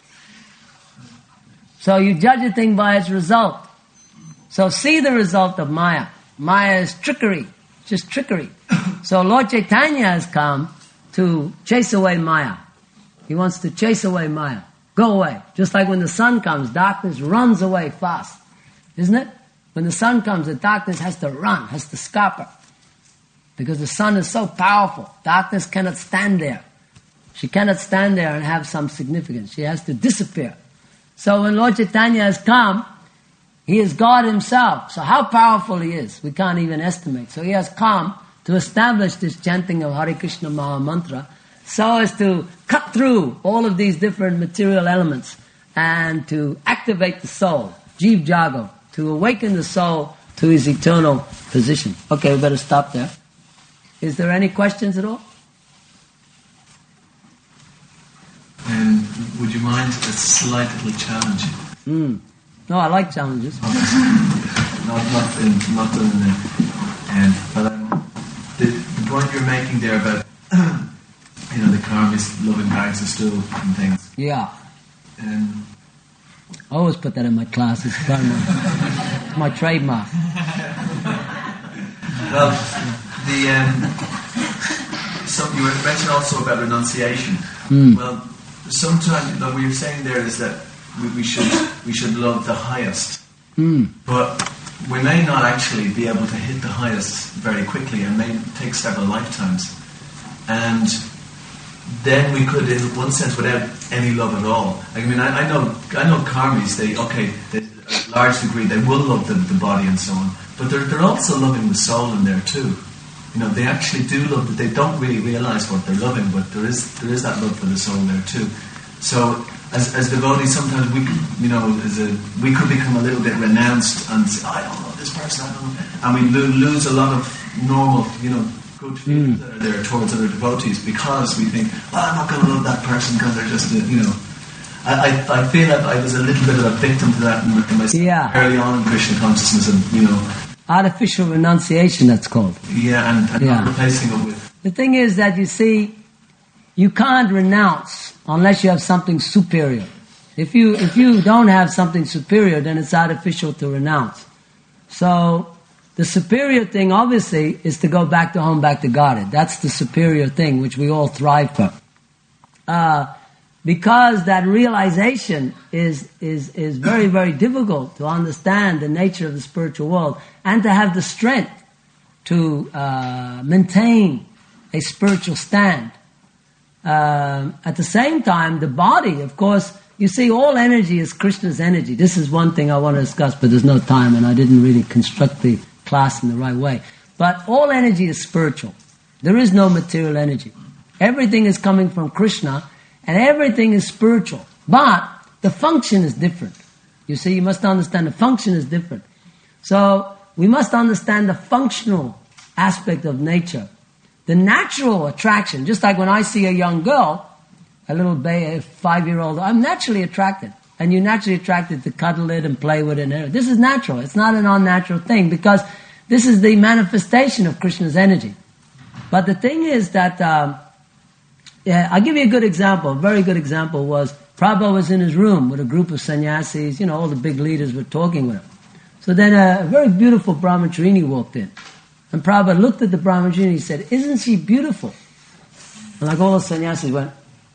A: So you judge a thing by its result. So see the result of Maya. Maya is trickery, just trickery. So Lord Chaitanya has come to chase away Maya. He wants to chase away Maya. Go away. Just like when the sun comes, darkness runs away fast. Isn't it? When the sun comes, the darkness has to run, has to scupper. Because the sun is so powerful. Darkness cannot stand there. She cannot stand there and have some significance. She has to disappear. So when Lord Chaitanya has come, he is God himself. So how powerful he is, we can't even estimate. So he has come to establish this chanting of Hare Krishna Maha Mantra so as to cut through all of these different material elements and to activate the soul, Jeev Jago, to awaken the soul to his eternal position. Okay, we better stop there. Is there any questions at all?
B: Would you mind a slight little challenge?
A: No, I like challenges.
B: not done in the end. But the point you're making there about the karmis loving bags of stool and things.
A: Yeah. I always put that in my classes. It's my trademark.
B: Well, you were mentioning also about renunciation. Well, sometimes what we were saying there is that we should love the highest, but we may not actually be able to hit the highest very quickly, and may take several lifetimes. And then we could, in one sense, without any love at all. I mean, I know karmis. They a large degree they will love the body and so on, but they're also loving the soul in there too. They actually do love that. They don't really realize what they're loving, but there is that love for the soul there too. So as devotees, sometimes we could become a little bit renounced and say, I don't know this person, I don't know, and we lose a lot of normal, good feelings that are there towards other devotees because we think, I'm not going to love that person because they're just, I feel that I was a little bit of a victim to that in myself early on in Krishna consciousness, and
A: artificial renunciation, that's called.
B: Yeah, and not replacing it with.
A: The thing is that you see, you can't renounce unless you have something superior. If you don't have something superior, then it's artificial to renounce. So the superior thing, obviously, is to go back to home, back to Godhead. That's the superior thing, which we all thrive for. Because that realization is very, very difficult to understand the nature of the spiritual world and to have the strength to maintain a spiritual stand. At the same time, the body, of course, you see, all energy is Krishna's energy. This is one thing I want to discuss, but there's no time, and I didn't really construct the class in the right way. But all energy is spiritual. There is no material energy. Everything is coming from Krishna, and everything is spiritual. But the function is different. You see, you must understand the function is different. So we must understand the functional aspect of nature. The natural attraction, just like when I see a young girl, a little 5-year-old, I'm naturally attracted. And you're naturally attracted to cuddle it and play with it. And this is natural. It's not an unnatural thing because this is the manifestation of Krishna's energy. But the thing is that, I'll give you a good example. A very good example was Prabhupada was in his room with a group of sannyasis. All the big leaders were talking with him. So then a very beautiful brahmacharini walked in. And Prabhupada looked at the brahmacharini and he said, isn't she beautiful? And like all the sannyasis went,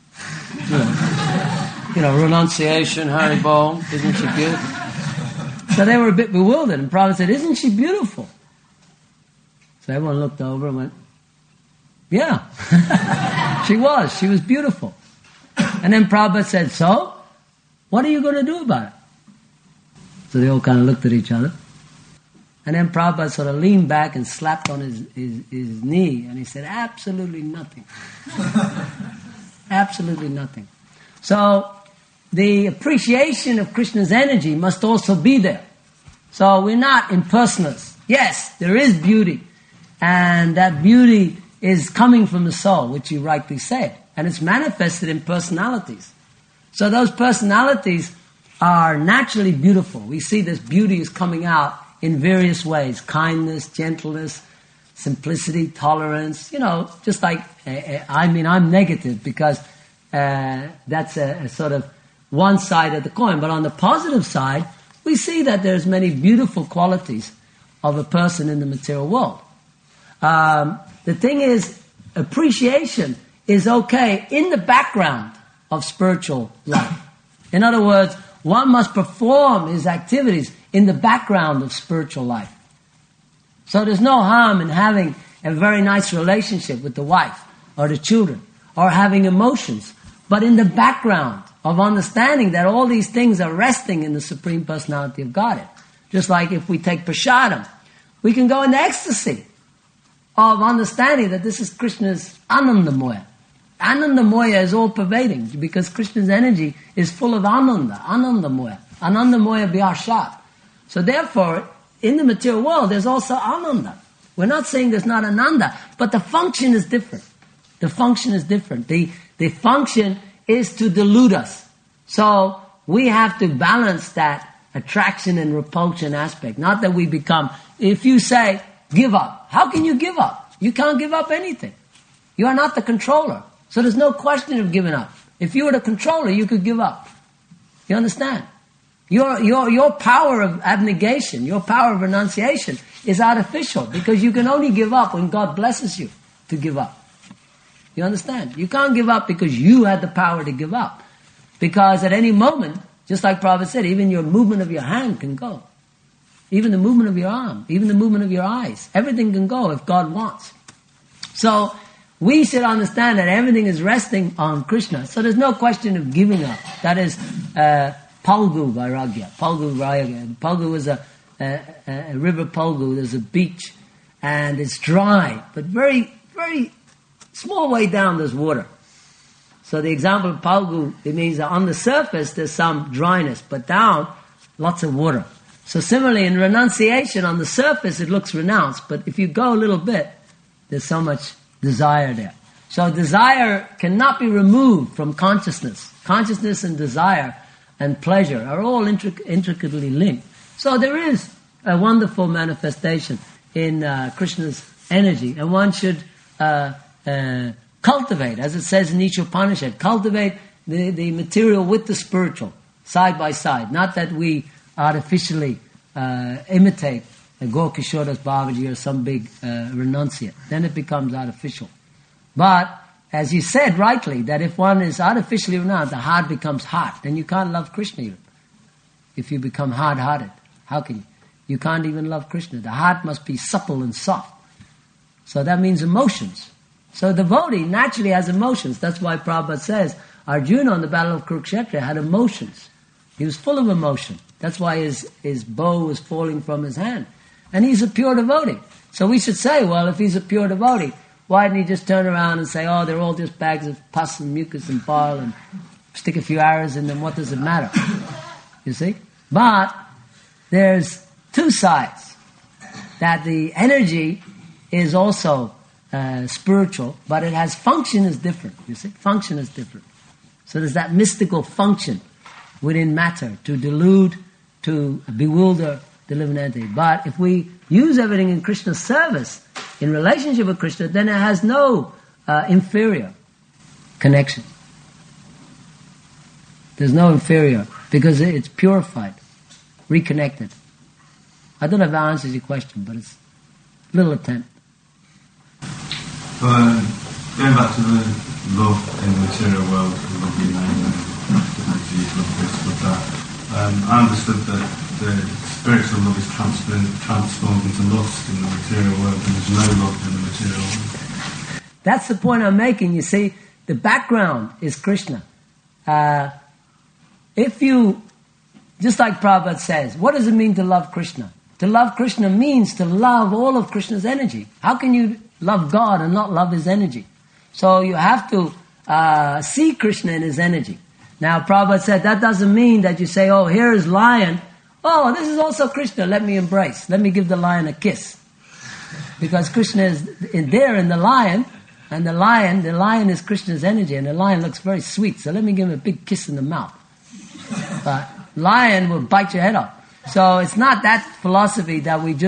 A: renunciation, Haribol, isn't she beautiful? So they were a bit bewildered. And Prabhupada said, isn't she beautiful? So everyone looked over and went, yeah, she was beautiful. And then Prabhupada said, so, what are you going to do about it? So they all kind of looked at each other. And then Prabhupada sort of leaned back and slapped on his knee and he said, absolutely nothing. Absolutely nothing. So the appreciation of Krishna's energy must also be there. So we're not impersonalists. Yes, there is beauty. And that beauty is coming from the soul, which you rightly said. And it's manifested in personalities. So those personalities are naturally beautiful. We see this beauty is coming out in various ways. Kindness, gentleness, simplicity, tolerance, just like, I'm negative because that's a sort of one side of the coin. But on the positive side, we see that there's many beautiful qualities of a person in the material world. The thing is, appreciation is okay in the background of spiritual life. In other words, one must perform his activities in the background of spiritual life. So there's no harm in having a very nice relationship with the wife or the children or having emotions, but in the background of understanding that all these things are resting in the Supreme Personality of Godhead. Just like if we take prasadam, we can go into ecstasy of understanding that this is Krishna's Anandamoya. Anandamoya is all-pervading because Krishna's energy is full of Ananda, Anandamoya. Anandamoya Bhyashat. So therefore, in the material world, there's also Ananda. We're not saying there's not Ananda, but the function is different. The function is different. The function is to delude us. So we have to balance that attraction and repulsion aspect. Not that we become, if you say, give up. How can you give up? You can't give up anything. You are not the controller. So there's no question of giving up. If you were the controller, you could give up. You understand? Your power of abnegation, your power of renunciation is artificial because you can only give up when God blesses you to give up. You understand? You can't give up because you had the power to give up. Because at any moment, just like Prabhupada said, even your movement of your hand can go. Even the movement of your arm, even the movement of your eyes. Everything can go if God wants. So we should understand that everything is resting on Krishna. So there's no question of giving up. That is Palgu Vairagya. Palgu Vairagya. Palgu is a river Palgu. There's a beach and it's dry, but very, very small way down there's water. So the example of Palgu, it means that on the surface there's some dryness, but down, lots of water. So similarly in renunciation, on the surface it looks renounced, but if you go a little bit, there's so much desire there. So desire cannot be removed from consciousness. Consciousness and desire and pleasure are all intricately linked. So there is a wonderful manifestation in Krishna's energy, and one should cultivate, as it says in each Upanishad, cultivate the material with the spiritual, side by side. Not that we artificially imitate Gaur Kishore Das Babaji or some big renunciate. Then it becomes artificial. But, as you said rightly, that if one is artificially renounced, the heart becomes hard. Then you can't love Krishna even. If you become hard-hearted, how can you? You can't even love Krishna. The heart must be supple and soft. So that means emotions. So the devotee naturally has emotions. That's why Prabhupada says Arjuna on the battle of Kurukshetra had emotions. He was full of emotion. That's why his bow was falling from his hand. And he's a pure devotee. So we should say, well, if he's a pure devotee, why didn't he just turn around and say, oh, they're all just bags of pus and mucus and bile and stick a few arrows in them, what does it matter? You see? But there's two sides. That the energy is also spiritual, but it has function is different. You see? Function is different. So there's that mystical function within matter to delude, to bewilder the living entity. But if we use everything in Krishna's service, in relationship with Krishna, then it has no inferior connection. There's no inferior, because it's purified, reconnected. I don't know if that answers your question, but it's a little attempt.
C: Going back to the love in the material world, love your neighbour, love Jesus, love this, love that. I understood that the spiritual love is transformed into lust in the material world, and there's no love in the material world.
A: That's the point I'm making. You see, the background is Krishna. If you, just like Prabhupada says, what does it mean to love Krishna? To love Krishna means to love all of Krishna's energy. How can you love God and not love His energy? So you have to see Krishna in His energy. Now Prabhupada said that doesn't mean that you say, oh, here is lion. Oh, this is also Krishna. Let me embrace. Let me give the lion a kiss. Because Krishna is there in the lion, and the lion is Krishna's energy, and the lion looks very sweet. So let me give him a big kiss in the mouth. But lion will bite your head off. So it's not that philosophy that we just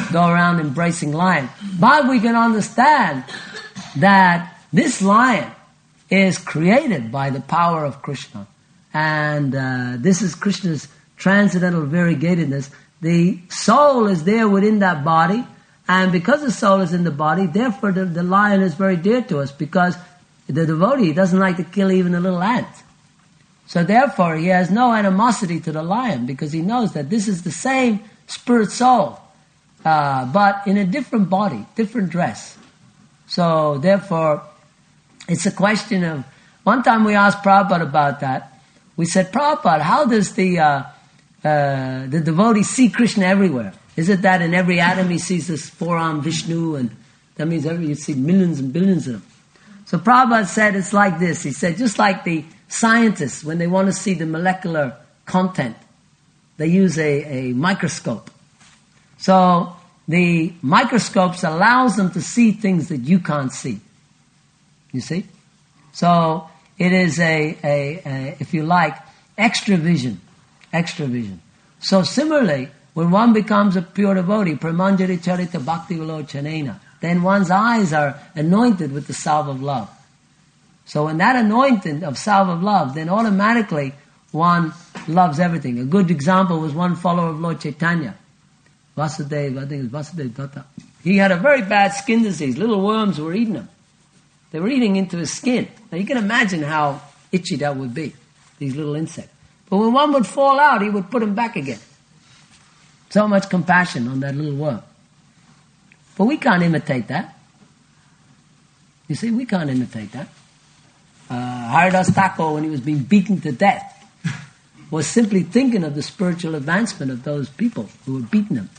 A: go around embracing lion. But we can understand that this lion is created by the power of Krishna. And this is Krishna's transcendental variegatedness. The soul is there within that body, and because the soul is in the body, therefore the lion is very dear to us, because the devotee doesn't like to kill even a little ant. So therefore he has no animosity to the lion, because he knows that this is the same spirit soul, but in a different body, different dress. So therefore it's a question of, one time we asked Prabhupada about that. We said, Prabhupada, how does the devotee see Krishna everywhere? Is it that in every atom he sees this four-armed Vishnu, and that means you see millions and billions of them? So Prabhupada said it's like this. He said, just like the scientists, when they want to see the molecular content, they use a microscope. So the microscopes allows them to see things that you can't see. You see? So it is a if you like, extra vision. Extra vision. So similarly, when one becomes a pure devotee, pramanjari charita bhakti vilochanena, then one's eyes are anointed with the salve of love. So when that anointing of salve of love, then automatically one loves everything. A good example was one follower of Lord Chaitanya, Vasudeva, I think it was Vasudeva Datta. He had a very bad skin disease. Little worms were eating him. They were eating into his skin. Now you can imagine how itchy that would be, these little insects. But when one would fall out, he would put him back again. So much compassion on that little worm. But we can't imitate that. You see, we can't imitate that. Haridas Thakur, when he was being beaten to death, was simply thinking of the spiritual advancement of those people who were beating him.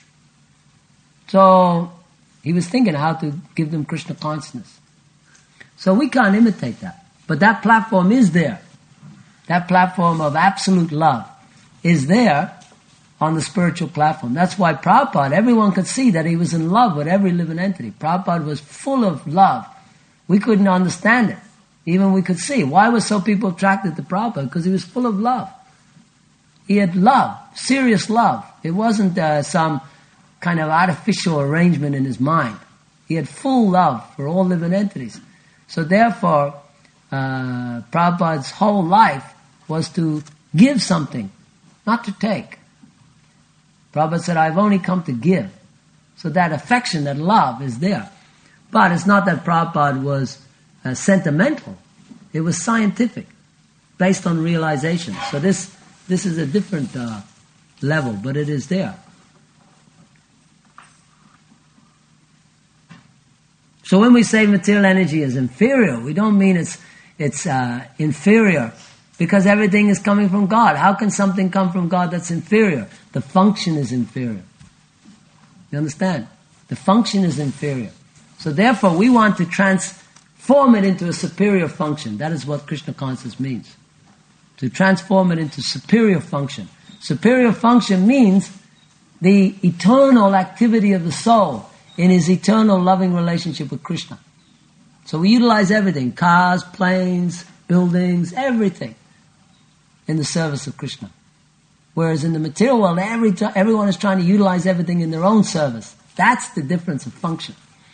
A: So he was thinking how to give them Krishna consciousness. So we can't imitate that. But that platform is there. That platform of absolute love is there on the spiritual platform. That's why Prabhupada, everyone could see that he was in love with every living entity. Prabhupada was full of love. We couldn't understand it. Even we could see. Why were so people attracted to Prabhupada? Because he was full of love. He had love, serious love. It wasn't some kind of artificial arrangement in his mind. He had full love for all living entities. So therefore, Prabhupada's whole life was to give something, not to take. Prabhupada said, I've only come to give. So that affection, that love is there. But it's not that Prabhupada was sentimental. It was scientific, based on realization. So this is a different level, but it is there. So when we say material energy is inferior, we don't mean it's inferior because everything is coming from God. How can something come from God that's inferior? The function is inferior. You understand? The function is inferior. So therefore, we want to transform it into a superior function. That is what Krishna consciousness means. To transform it into superior function. Superior function means the eternal activity of the soul in his eternal loving relationship with Krishna. So we utilize everything, cars, planes, buildings, everything in the service of Krishna. Whereas in the material world, everyone is trying to utilize everything in their own service. That's the difference of function.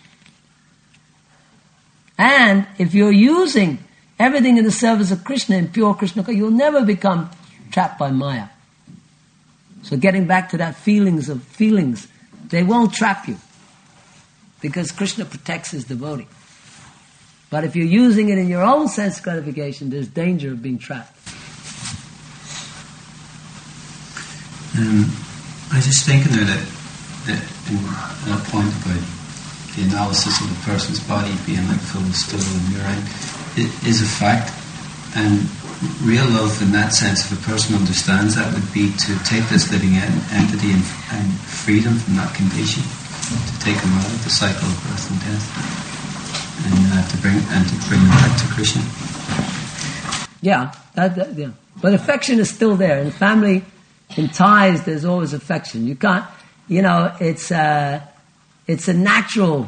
A: And if you're using everything in the service of Krishna, in pure Krishna, you'll never become trapped by Maya. So getting back to that feelings, they won't trap you. Because Krishna protects his devotee. But if you're using it in your own sense gratification, there's danger of being trapped.
D: I was just thinking there that in a point about the analysis of the person's body being like full of stool and urine, it is a fact. And real love in that sense, if a person understands that, would be to take this living entity and free them from that condition. To take them out of the cycle of birth and death, and to bring them back to Krishna.
A: Yeah, yeah. But affection is still there. In family, in ties, there's always affection. You can't, it's a natural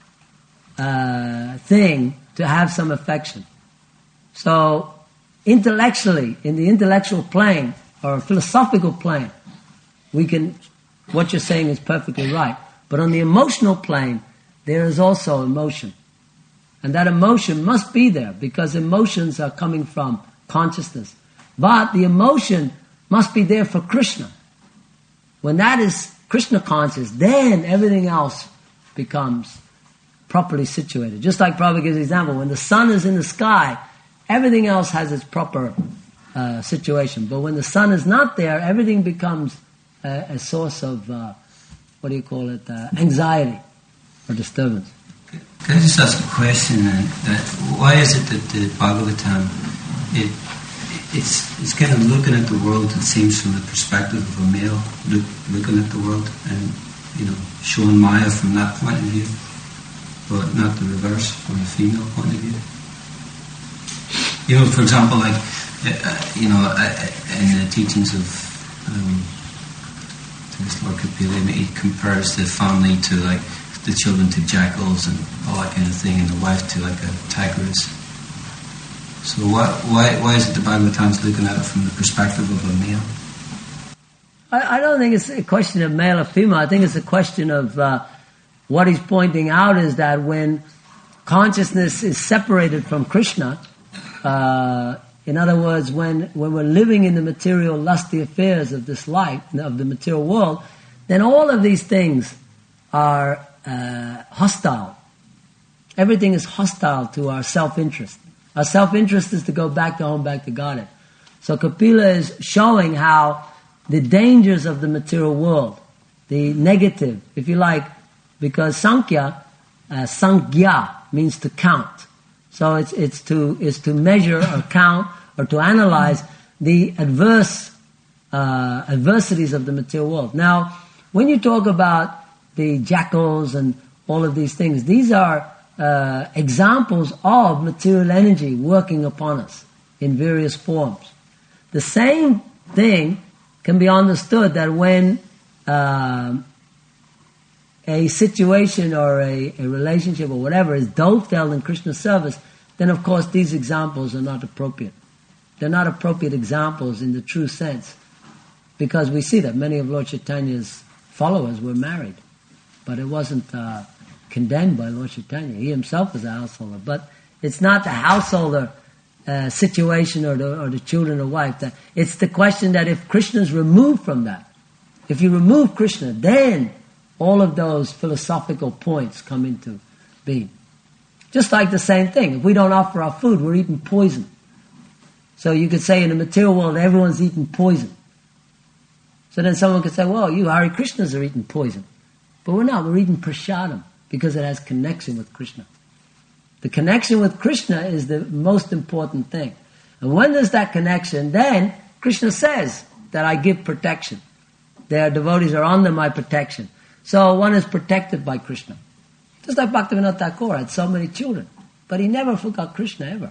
A: thing to have some affection. So intellectually, in the intellectual plane or philosophical plane, we can what you're saying is perfectly right. But on the emotional plane, there is also emotion. And that emotion must be there because emotions are coming from consciousness. But the emotion must be there for Krishna. When that is Krishna conscious, then everything else becomes properly situated. Just like Prabhupada gives an example, when the sun is in the sky, everything else has its proper situation. But when the sun is not there, everything becomes a source of, anxiety or disturbance.
D: Can I just ask a question? That why is it that the Bhagavatam, it's kind of looking at the world, it seems, from the perspective of a male, looking at the world and, showing Maya from that point of view, but not the reverse, from the female point of view? For example, like, in the teachings of Lord Kapila, he compares the family to, like, the children to jackals and all that kind of thing, and the wife to, like, a tigress. So why is it the Bhagavatam's looking at it from the perspective of a male?
A: I don't think it's a question of male or female. I think it's a question of what he's pointing out is that when consciousness is separated from Krishna, in other words, when we're living in the material, lusty affairs of this life, of the material world, then all of these things are hostile. Everything is hostile to our self-interest. Our self-interest is to go back to home, back to Godhead. So Kapila is showing how the dangers of the material world, the negative, if you like, because Sankhya means to count. So it's to measure or count or to analyze the adversities of the material world. Now, when you talk about the jackals and all of these things, these are examples of material energy working upon us in various forms. The same thing can be understood that when a situation or a relationship or whatever is dovetailed in Krishna's service, then of course these examples are not appropriate. They're not appropriate examples in the true sense, because we see that many of Lord Chaitanya's followers were married, but it wasn't condemned by Lord Chaitanya. He himself was a householder, but it's not the householder situation or the children or wife. It's the question that if Krishna is removed from that, if you remove Krishna, then all of those philosophical points come into being. Just like the same thing. If we don't offer our food, we're eating poison. So you could say in the material world, everyone's eating poison. So then someone could say, well, you Hare Krishnas are eating poison. But we're not. We're eating prasadam because it has connection with Krishna. The connection with Krishna is the most important thing. And when there's that connection, then Krishna says that I give protection. Their devotees are under my protection. So one is protected by Krishna. Just like Bhaktivinoda Thakur had so many children. But he never forgot Krishna ever.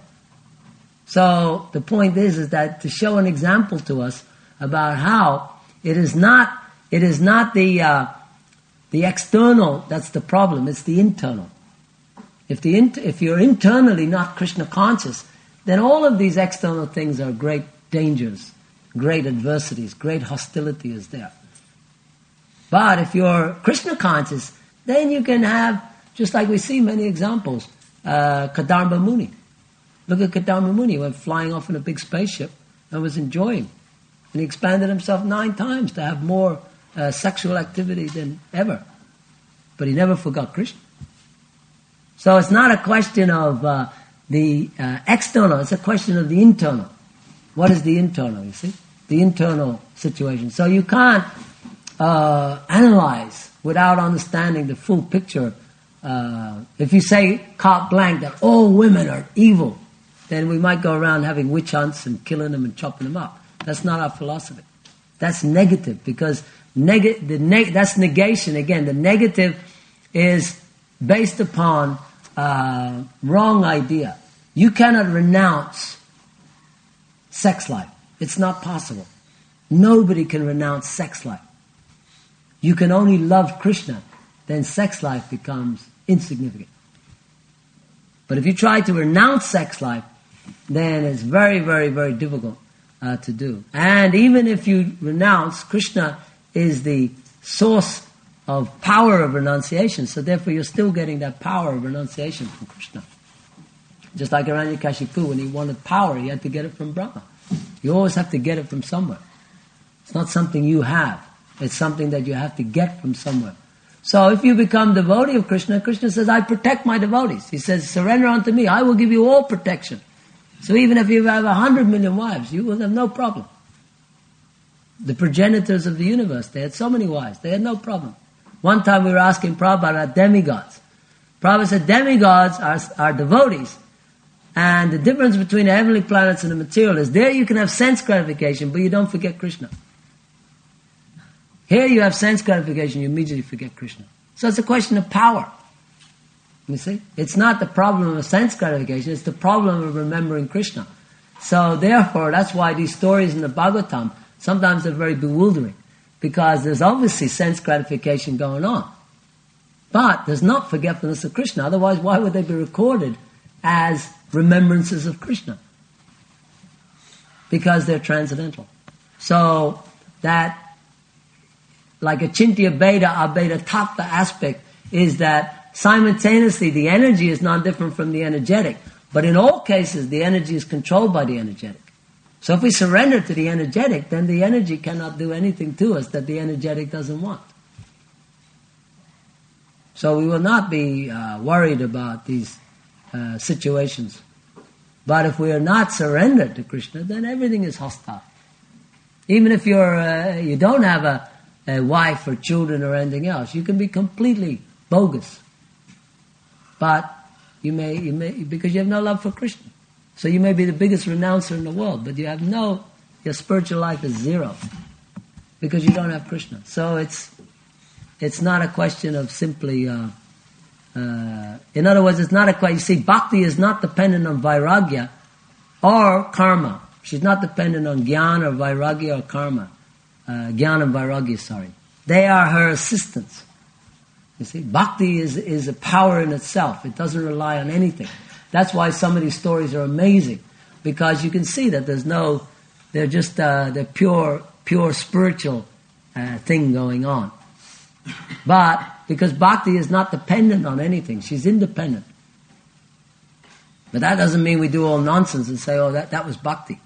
A: So the point is that to show an example to us about how it is not the external that's the problem, it's the internal. If you're internally not Krishna conscious, then all of these external things are great dangers, great adversities, great hostility is there. But if you're Krishna conscious, then you can have, just like we see many examples, Kadarma Muni. Look at Kadarma Muni. He went flying off in a big spaceship and was enjoying. And he expanded himself 9 times to have more sexual activity than ever. But he never forgot Krishna. So it's not a question of the external, it's a question of the internal. What is the internal, you see? The internal situation. So you can't analyze without understanding the full picture. If you say carte blanche that all women are evil, then we might go around having witch hunts and killing them and chopping them up. That's not our philosophy. That's negative, because that's negation. Again, the negative is based upon wrong idea. You cannot renounce sex life. It's not possible. Nobody can renounce sex life. You can only love Krishna, then sex life becomes insignificant. But if you try to renounce sex life, then it's very, very, very difficult to do. And even if you renounce, Krishna is the source of power of renunciation. So therefore you're still getting that power of renunciation from Krishna. Just like Hiranyakashipu, when he wanted power, he had to get it from Brahma. You always have to get it from somewhere. It's not something you have. It's something that you have to get from somewhere. So if you become devotee of Krishna, Krishna says, I protect my devotees. He says, surrender unto me, I will give you all protection. So even if you have 100 million wives, you will have no problem. The progenitors of the universe, they had so many wives, they had no problem. One time we were asking Prabhupada about demigods. Prabhupada said, demigods are devotees. And the difference between the heavenly planets and the material is there you can have sense gratification, but you don't forget Krishna. Here you have sense gratification, you immediately forget Krishna. So it's a question of power. You see? It's not the problem of sense gratification, it's the problem of remembering Krishna. So therefore, that's why these stories in the Bhagavatam, sometimes they're very bewildering. Because there's obviously sense gratification going on. But there's not forgetfulness of Krishna. Otherwise, why would they be recorded as remembrances of Krishna? Because they're transcendental. So that, like a Chintya Beta, Abheda Tattva aspect, is that simultaneously the energy is not different from the energetic. But in all cases, the energy is controlled by the energetic. So if we surrender to the energetic, then the energy cannot do anything to us that the energetic doesn't want. So we will not be worried about these situations. But if we are not surrendered to Krishna, then everything is hostile. Even if you don't have a wife or children or anything else, you can be completely bogus. But you may because you have no love for Krishna. So you may be the biggest renouncer in the world, but you have your spiritual life is zero because you don't have Krishna. So it's not a question of simply, in other words, it's not a question, you see, bhakti is not dependent on vairagya or karma. She's not dependent on jnana or vairagya or karma. Jnana and vairagya, sorry. They are her assistants. You see, bhakti is a power in itself. It doesn't rely on anything. That's why some of these stories are amazing, because you can see that they're just the pure spiritual thing going on. But because bhakti is not dependent on anything, she's independent. But that doesn't mean we do all nonsense and say, oh, that was bhakti.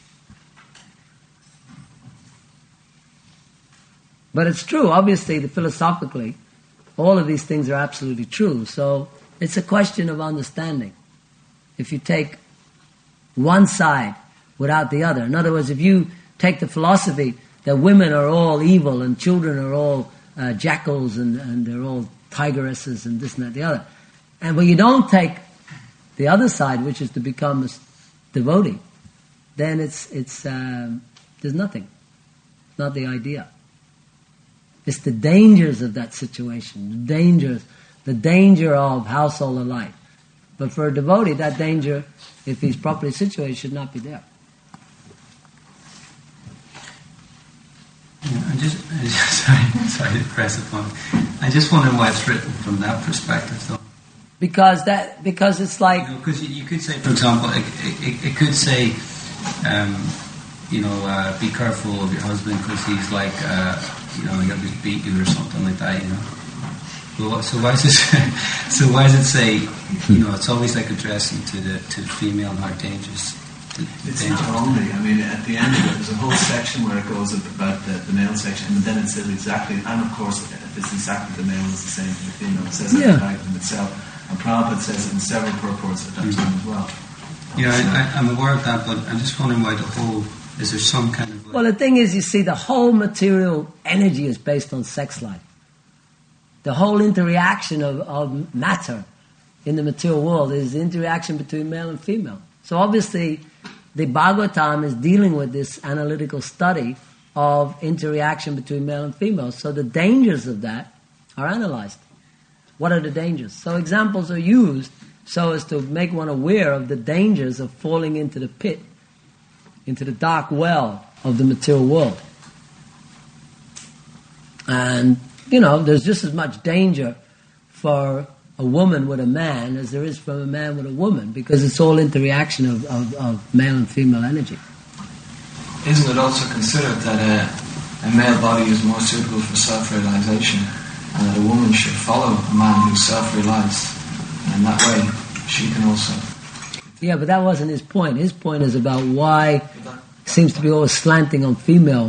A: But it's true, obviously, philosophically, all of these things are absolutely true. So it's a question of understanding. If you take one side without the other. In other words, if you take the philosophy that women are all evil and children are all jackals and they're all tigeresses and this and that and the other, and when you don't take the other side, which is to become a devotee, then it's there's nothing. It's not the idea. It's the dangers of that situation, the danger of household life. But for a devotee, that danger, if he's properly situated, should not be there.
D: Yeah, sorry to press upon. I just wonder why it's written from that perspective, though.
A: Because it's like,
D: because you could say, for example, it could say, be careful of your husband because he's like, he'll just beat you or something like that, Well, so why does it say, it's always like addressing to the female and how dangerous.
B: It's not only. I mean, at the end of it, there's a whole section where it goes about the male section, and then it says exactly, and of course, it's exactly the male is the same for the female. It says it in itself, and Prabhupada says it in several purports at that time as well.
D: I'm aware of that, but I'm just wondering why is there some kind of...
A: Well, the thing is, you see, the whole material energy is based on sex life. The whole interaction of matter in the material world is the interaction between male and female. So obviously, the Bhagavatam is dealing with this analytical study of interaction between male and female. So the dangers of that are analyzed. What are the dangers? So examples are used so as to make one aware of the dangers of falling into the pit, into the dark well of the material world. And, there's just as much danger for a woman with a man as there is from a man with a woman, because it's all interaction of male and female energy.
B: Isn't it also considered that
E: a male body is more suitable for self-realization, and that a woman should follow a man who's self-realized, and in that way she can also.
A: Yeah, but that wasn't his point. His point is about why it seems to be always slanting on female.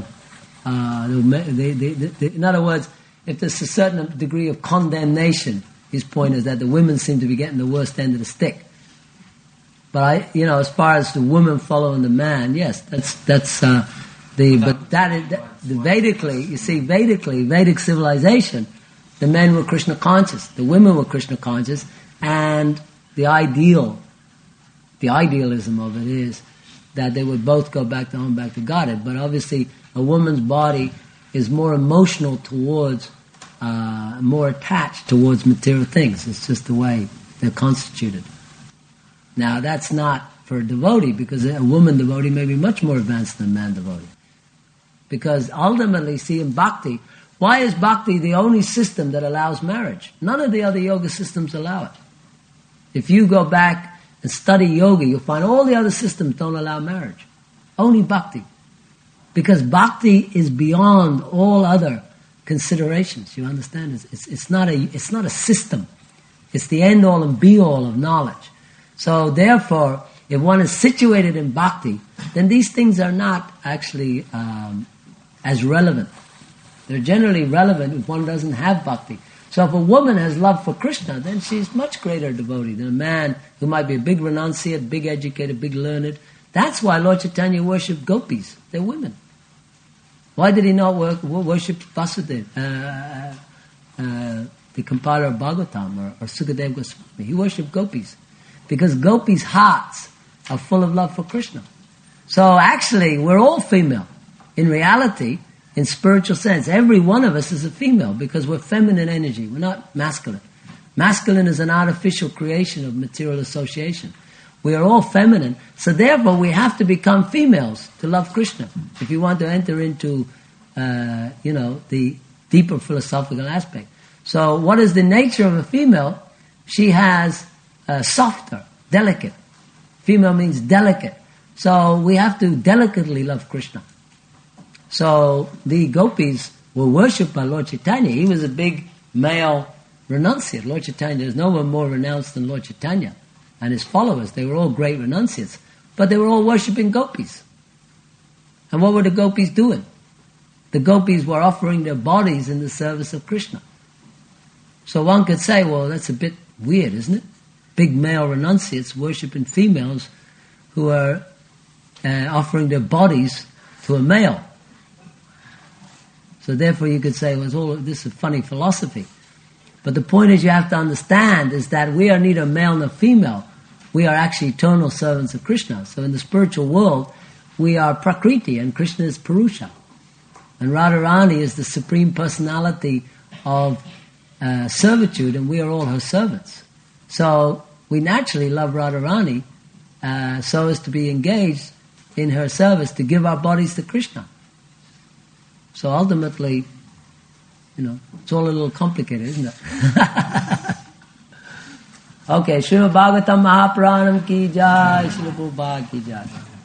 A: In other words, if there's a certain degree of condemnation, his point is that the women seem to be getting the worst end of the stick. But as far as the woman following the man, yes, Vedically, you see, Vedic civilization, the men were Krishna conscious, the women were Krishna conscious, and the idealism of it is that they would both go back to Godhead. But obviously, a woman's body is more emotional towards, more attached towards material things. It's just the way they're constituted. Now, that's not for a devotee, because a woman devotee may be much more advanced than a man devotee. Because ultimately, see, in bhakti, why is bhakti the only system that allows marriage? None of the other yoga systems allow it. If you go back and study yoga, you'll find all the other systems don't allow marriage. Only bhakti. Because bhakti is beyond all other considerations. You understand? It's not a system. It's the end all and be all of knowledge. So therefore, if one is situated in bhakti, then these things are not actually as relevant. They're generally relevant if one doesn't have bhakti. So if a woman has love for Krishna, then she's much greater devotee than a man who might be a big renunciate, big educated, big learned. That's why Lord Chaitanya worshipped gopis. They're women. Why did he not worship Vasudeva, the compiler of Bhagavatam, or Sukadeva Goswami? He worshipped gopis. Because gopis' hearts are full of love for Krishna. So actually, we're all female. In reality, in spiritual sense, every one of us is a female because we're feminine energy. We're not masculine. Masculine is an artificial creation of material association. We are all feminine. So therefore, we have to become females to love Krishna if you want to enter into, the deeper philosophical aspect. So what is the nature of a female? She has softer, delicate. Female means delicate. So we have to delicately love Krishna. So the gopis were worshipped by Lord Chaitanya. He was a big male renunciate. Lord Chaitanya, there's no one more renounced than Lord Chaitanya and his followers. They were all great renunciates. But they were all worshipping gopis. And what were the gopis doing? The gopis were offering their bodies in the service of Krishna. So one could say, well, that's a bit weird, isn't it? Big male renunciates worshipping females who are offering their bodies to a male. So therefore you could say, well, this is a funny philosophy. But the point is you have to understand is that we are neither male nor female. We are actually eternal servants of Krishna. So in the spiritual world, we are Prakriti and Krishna is Purusha. And Radharani is the supreme personality of servitude, and we are all her servants. So we naturally love Radharani so as to be engaged in her service, to give our bodies to Krishna. So ultimately, it's all a little complicated, isn't it? Okay, Srimad Bhagavatam Mahapuranam ki jai, Srila Prabhupada ki jai.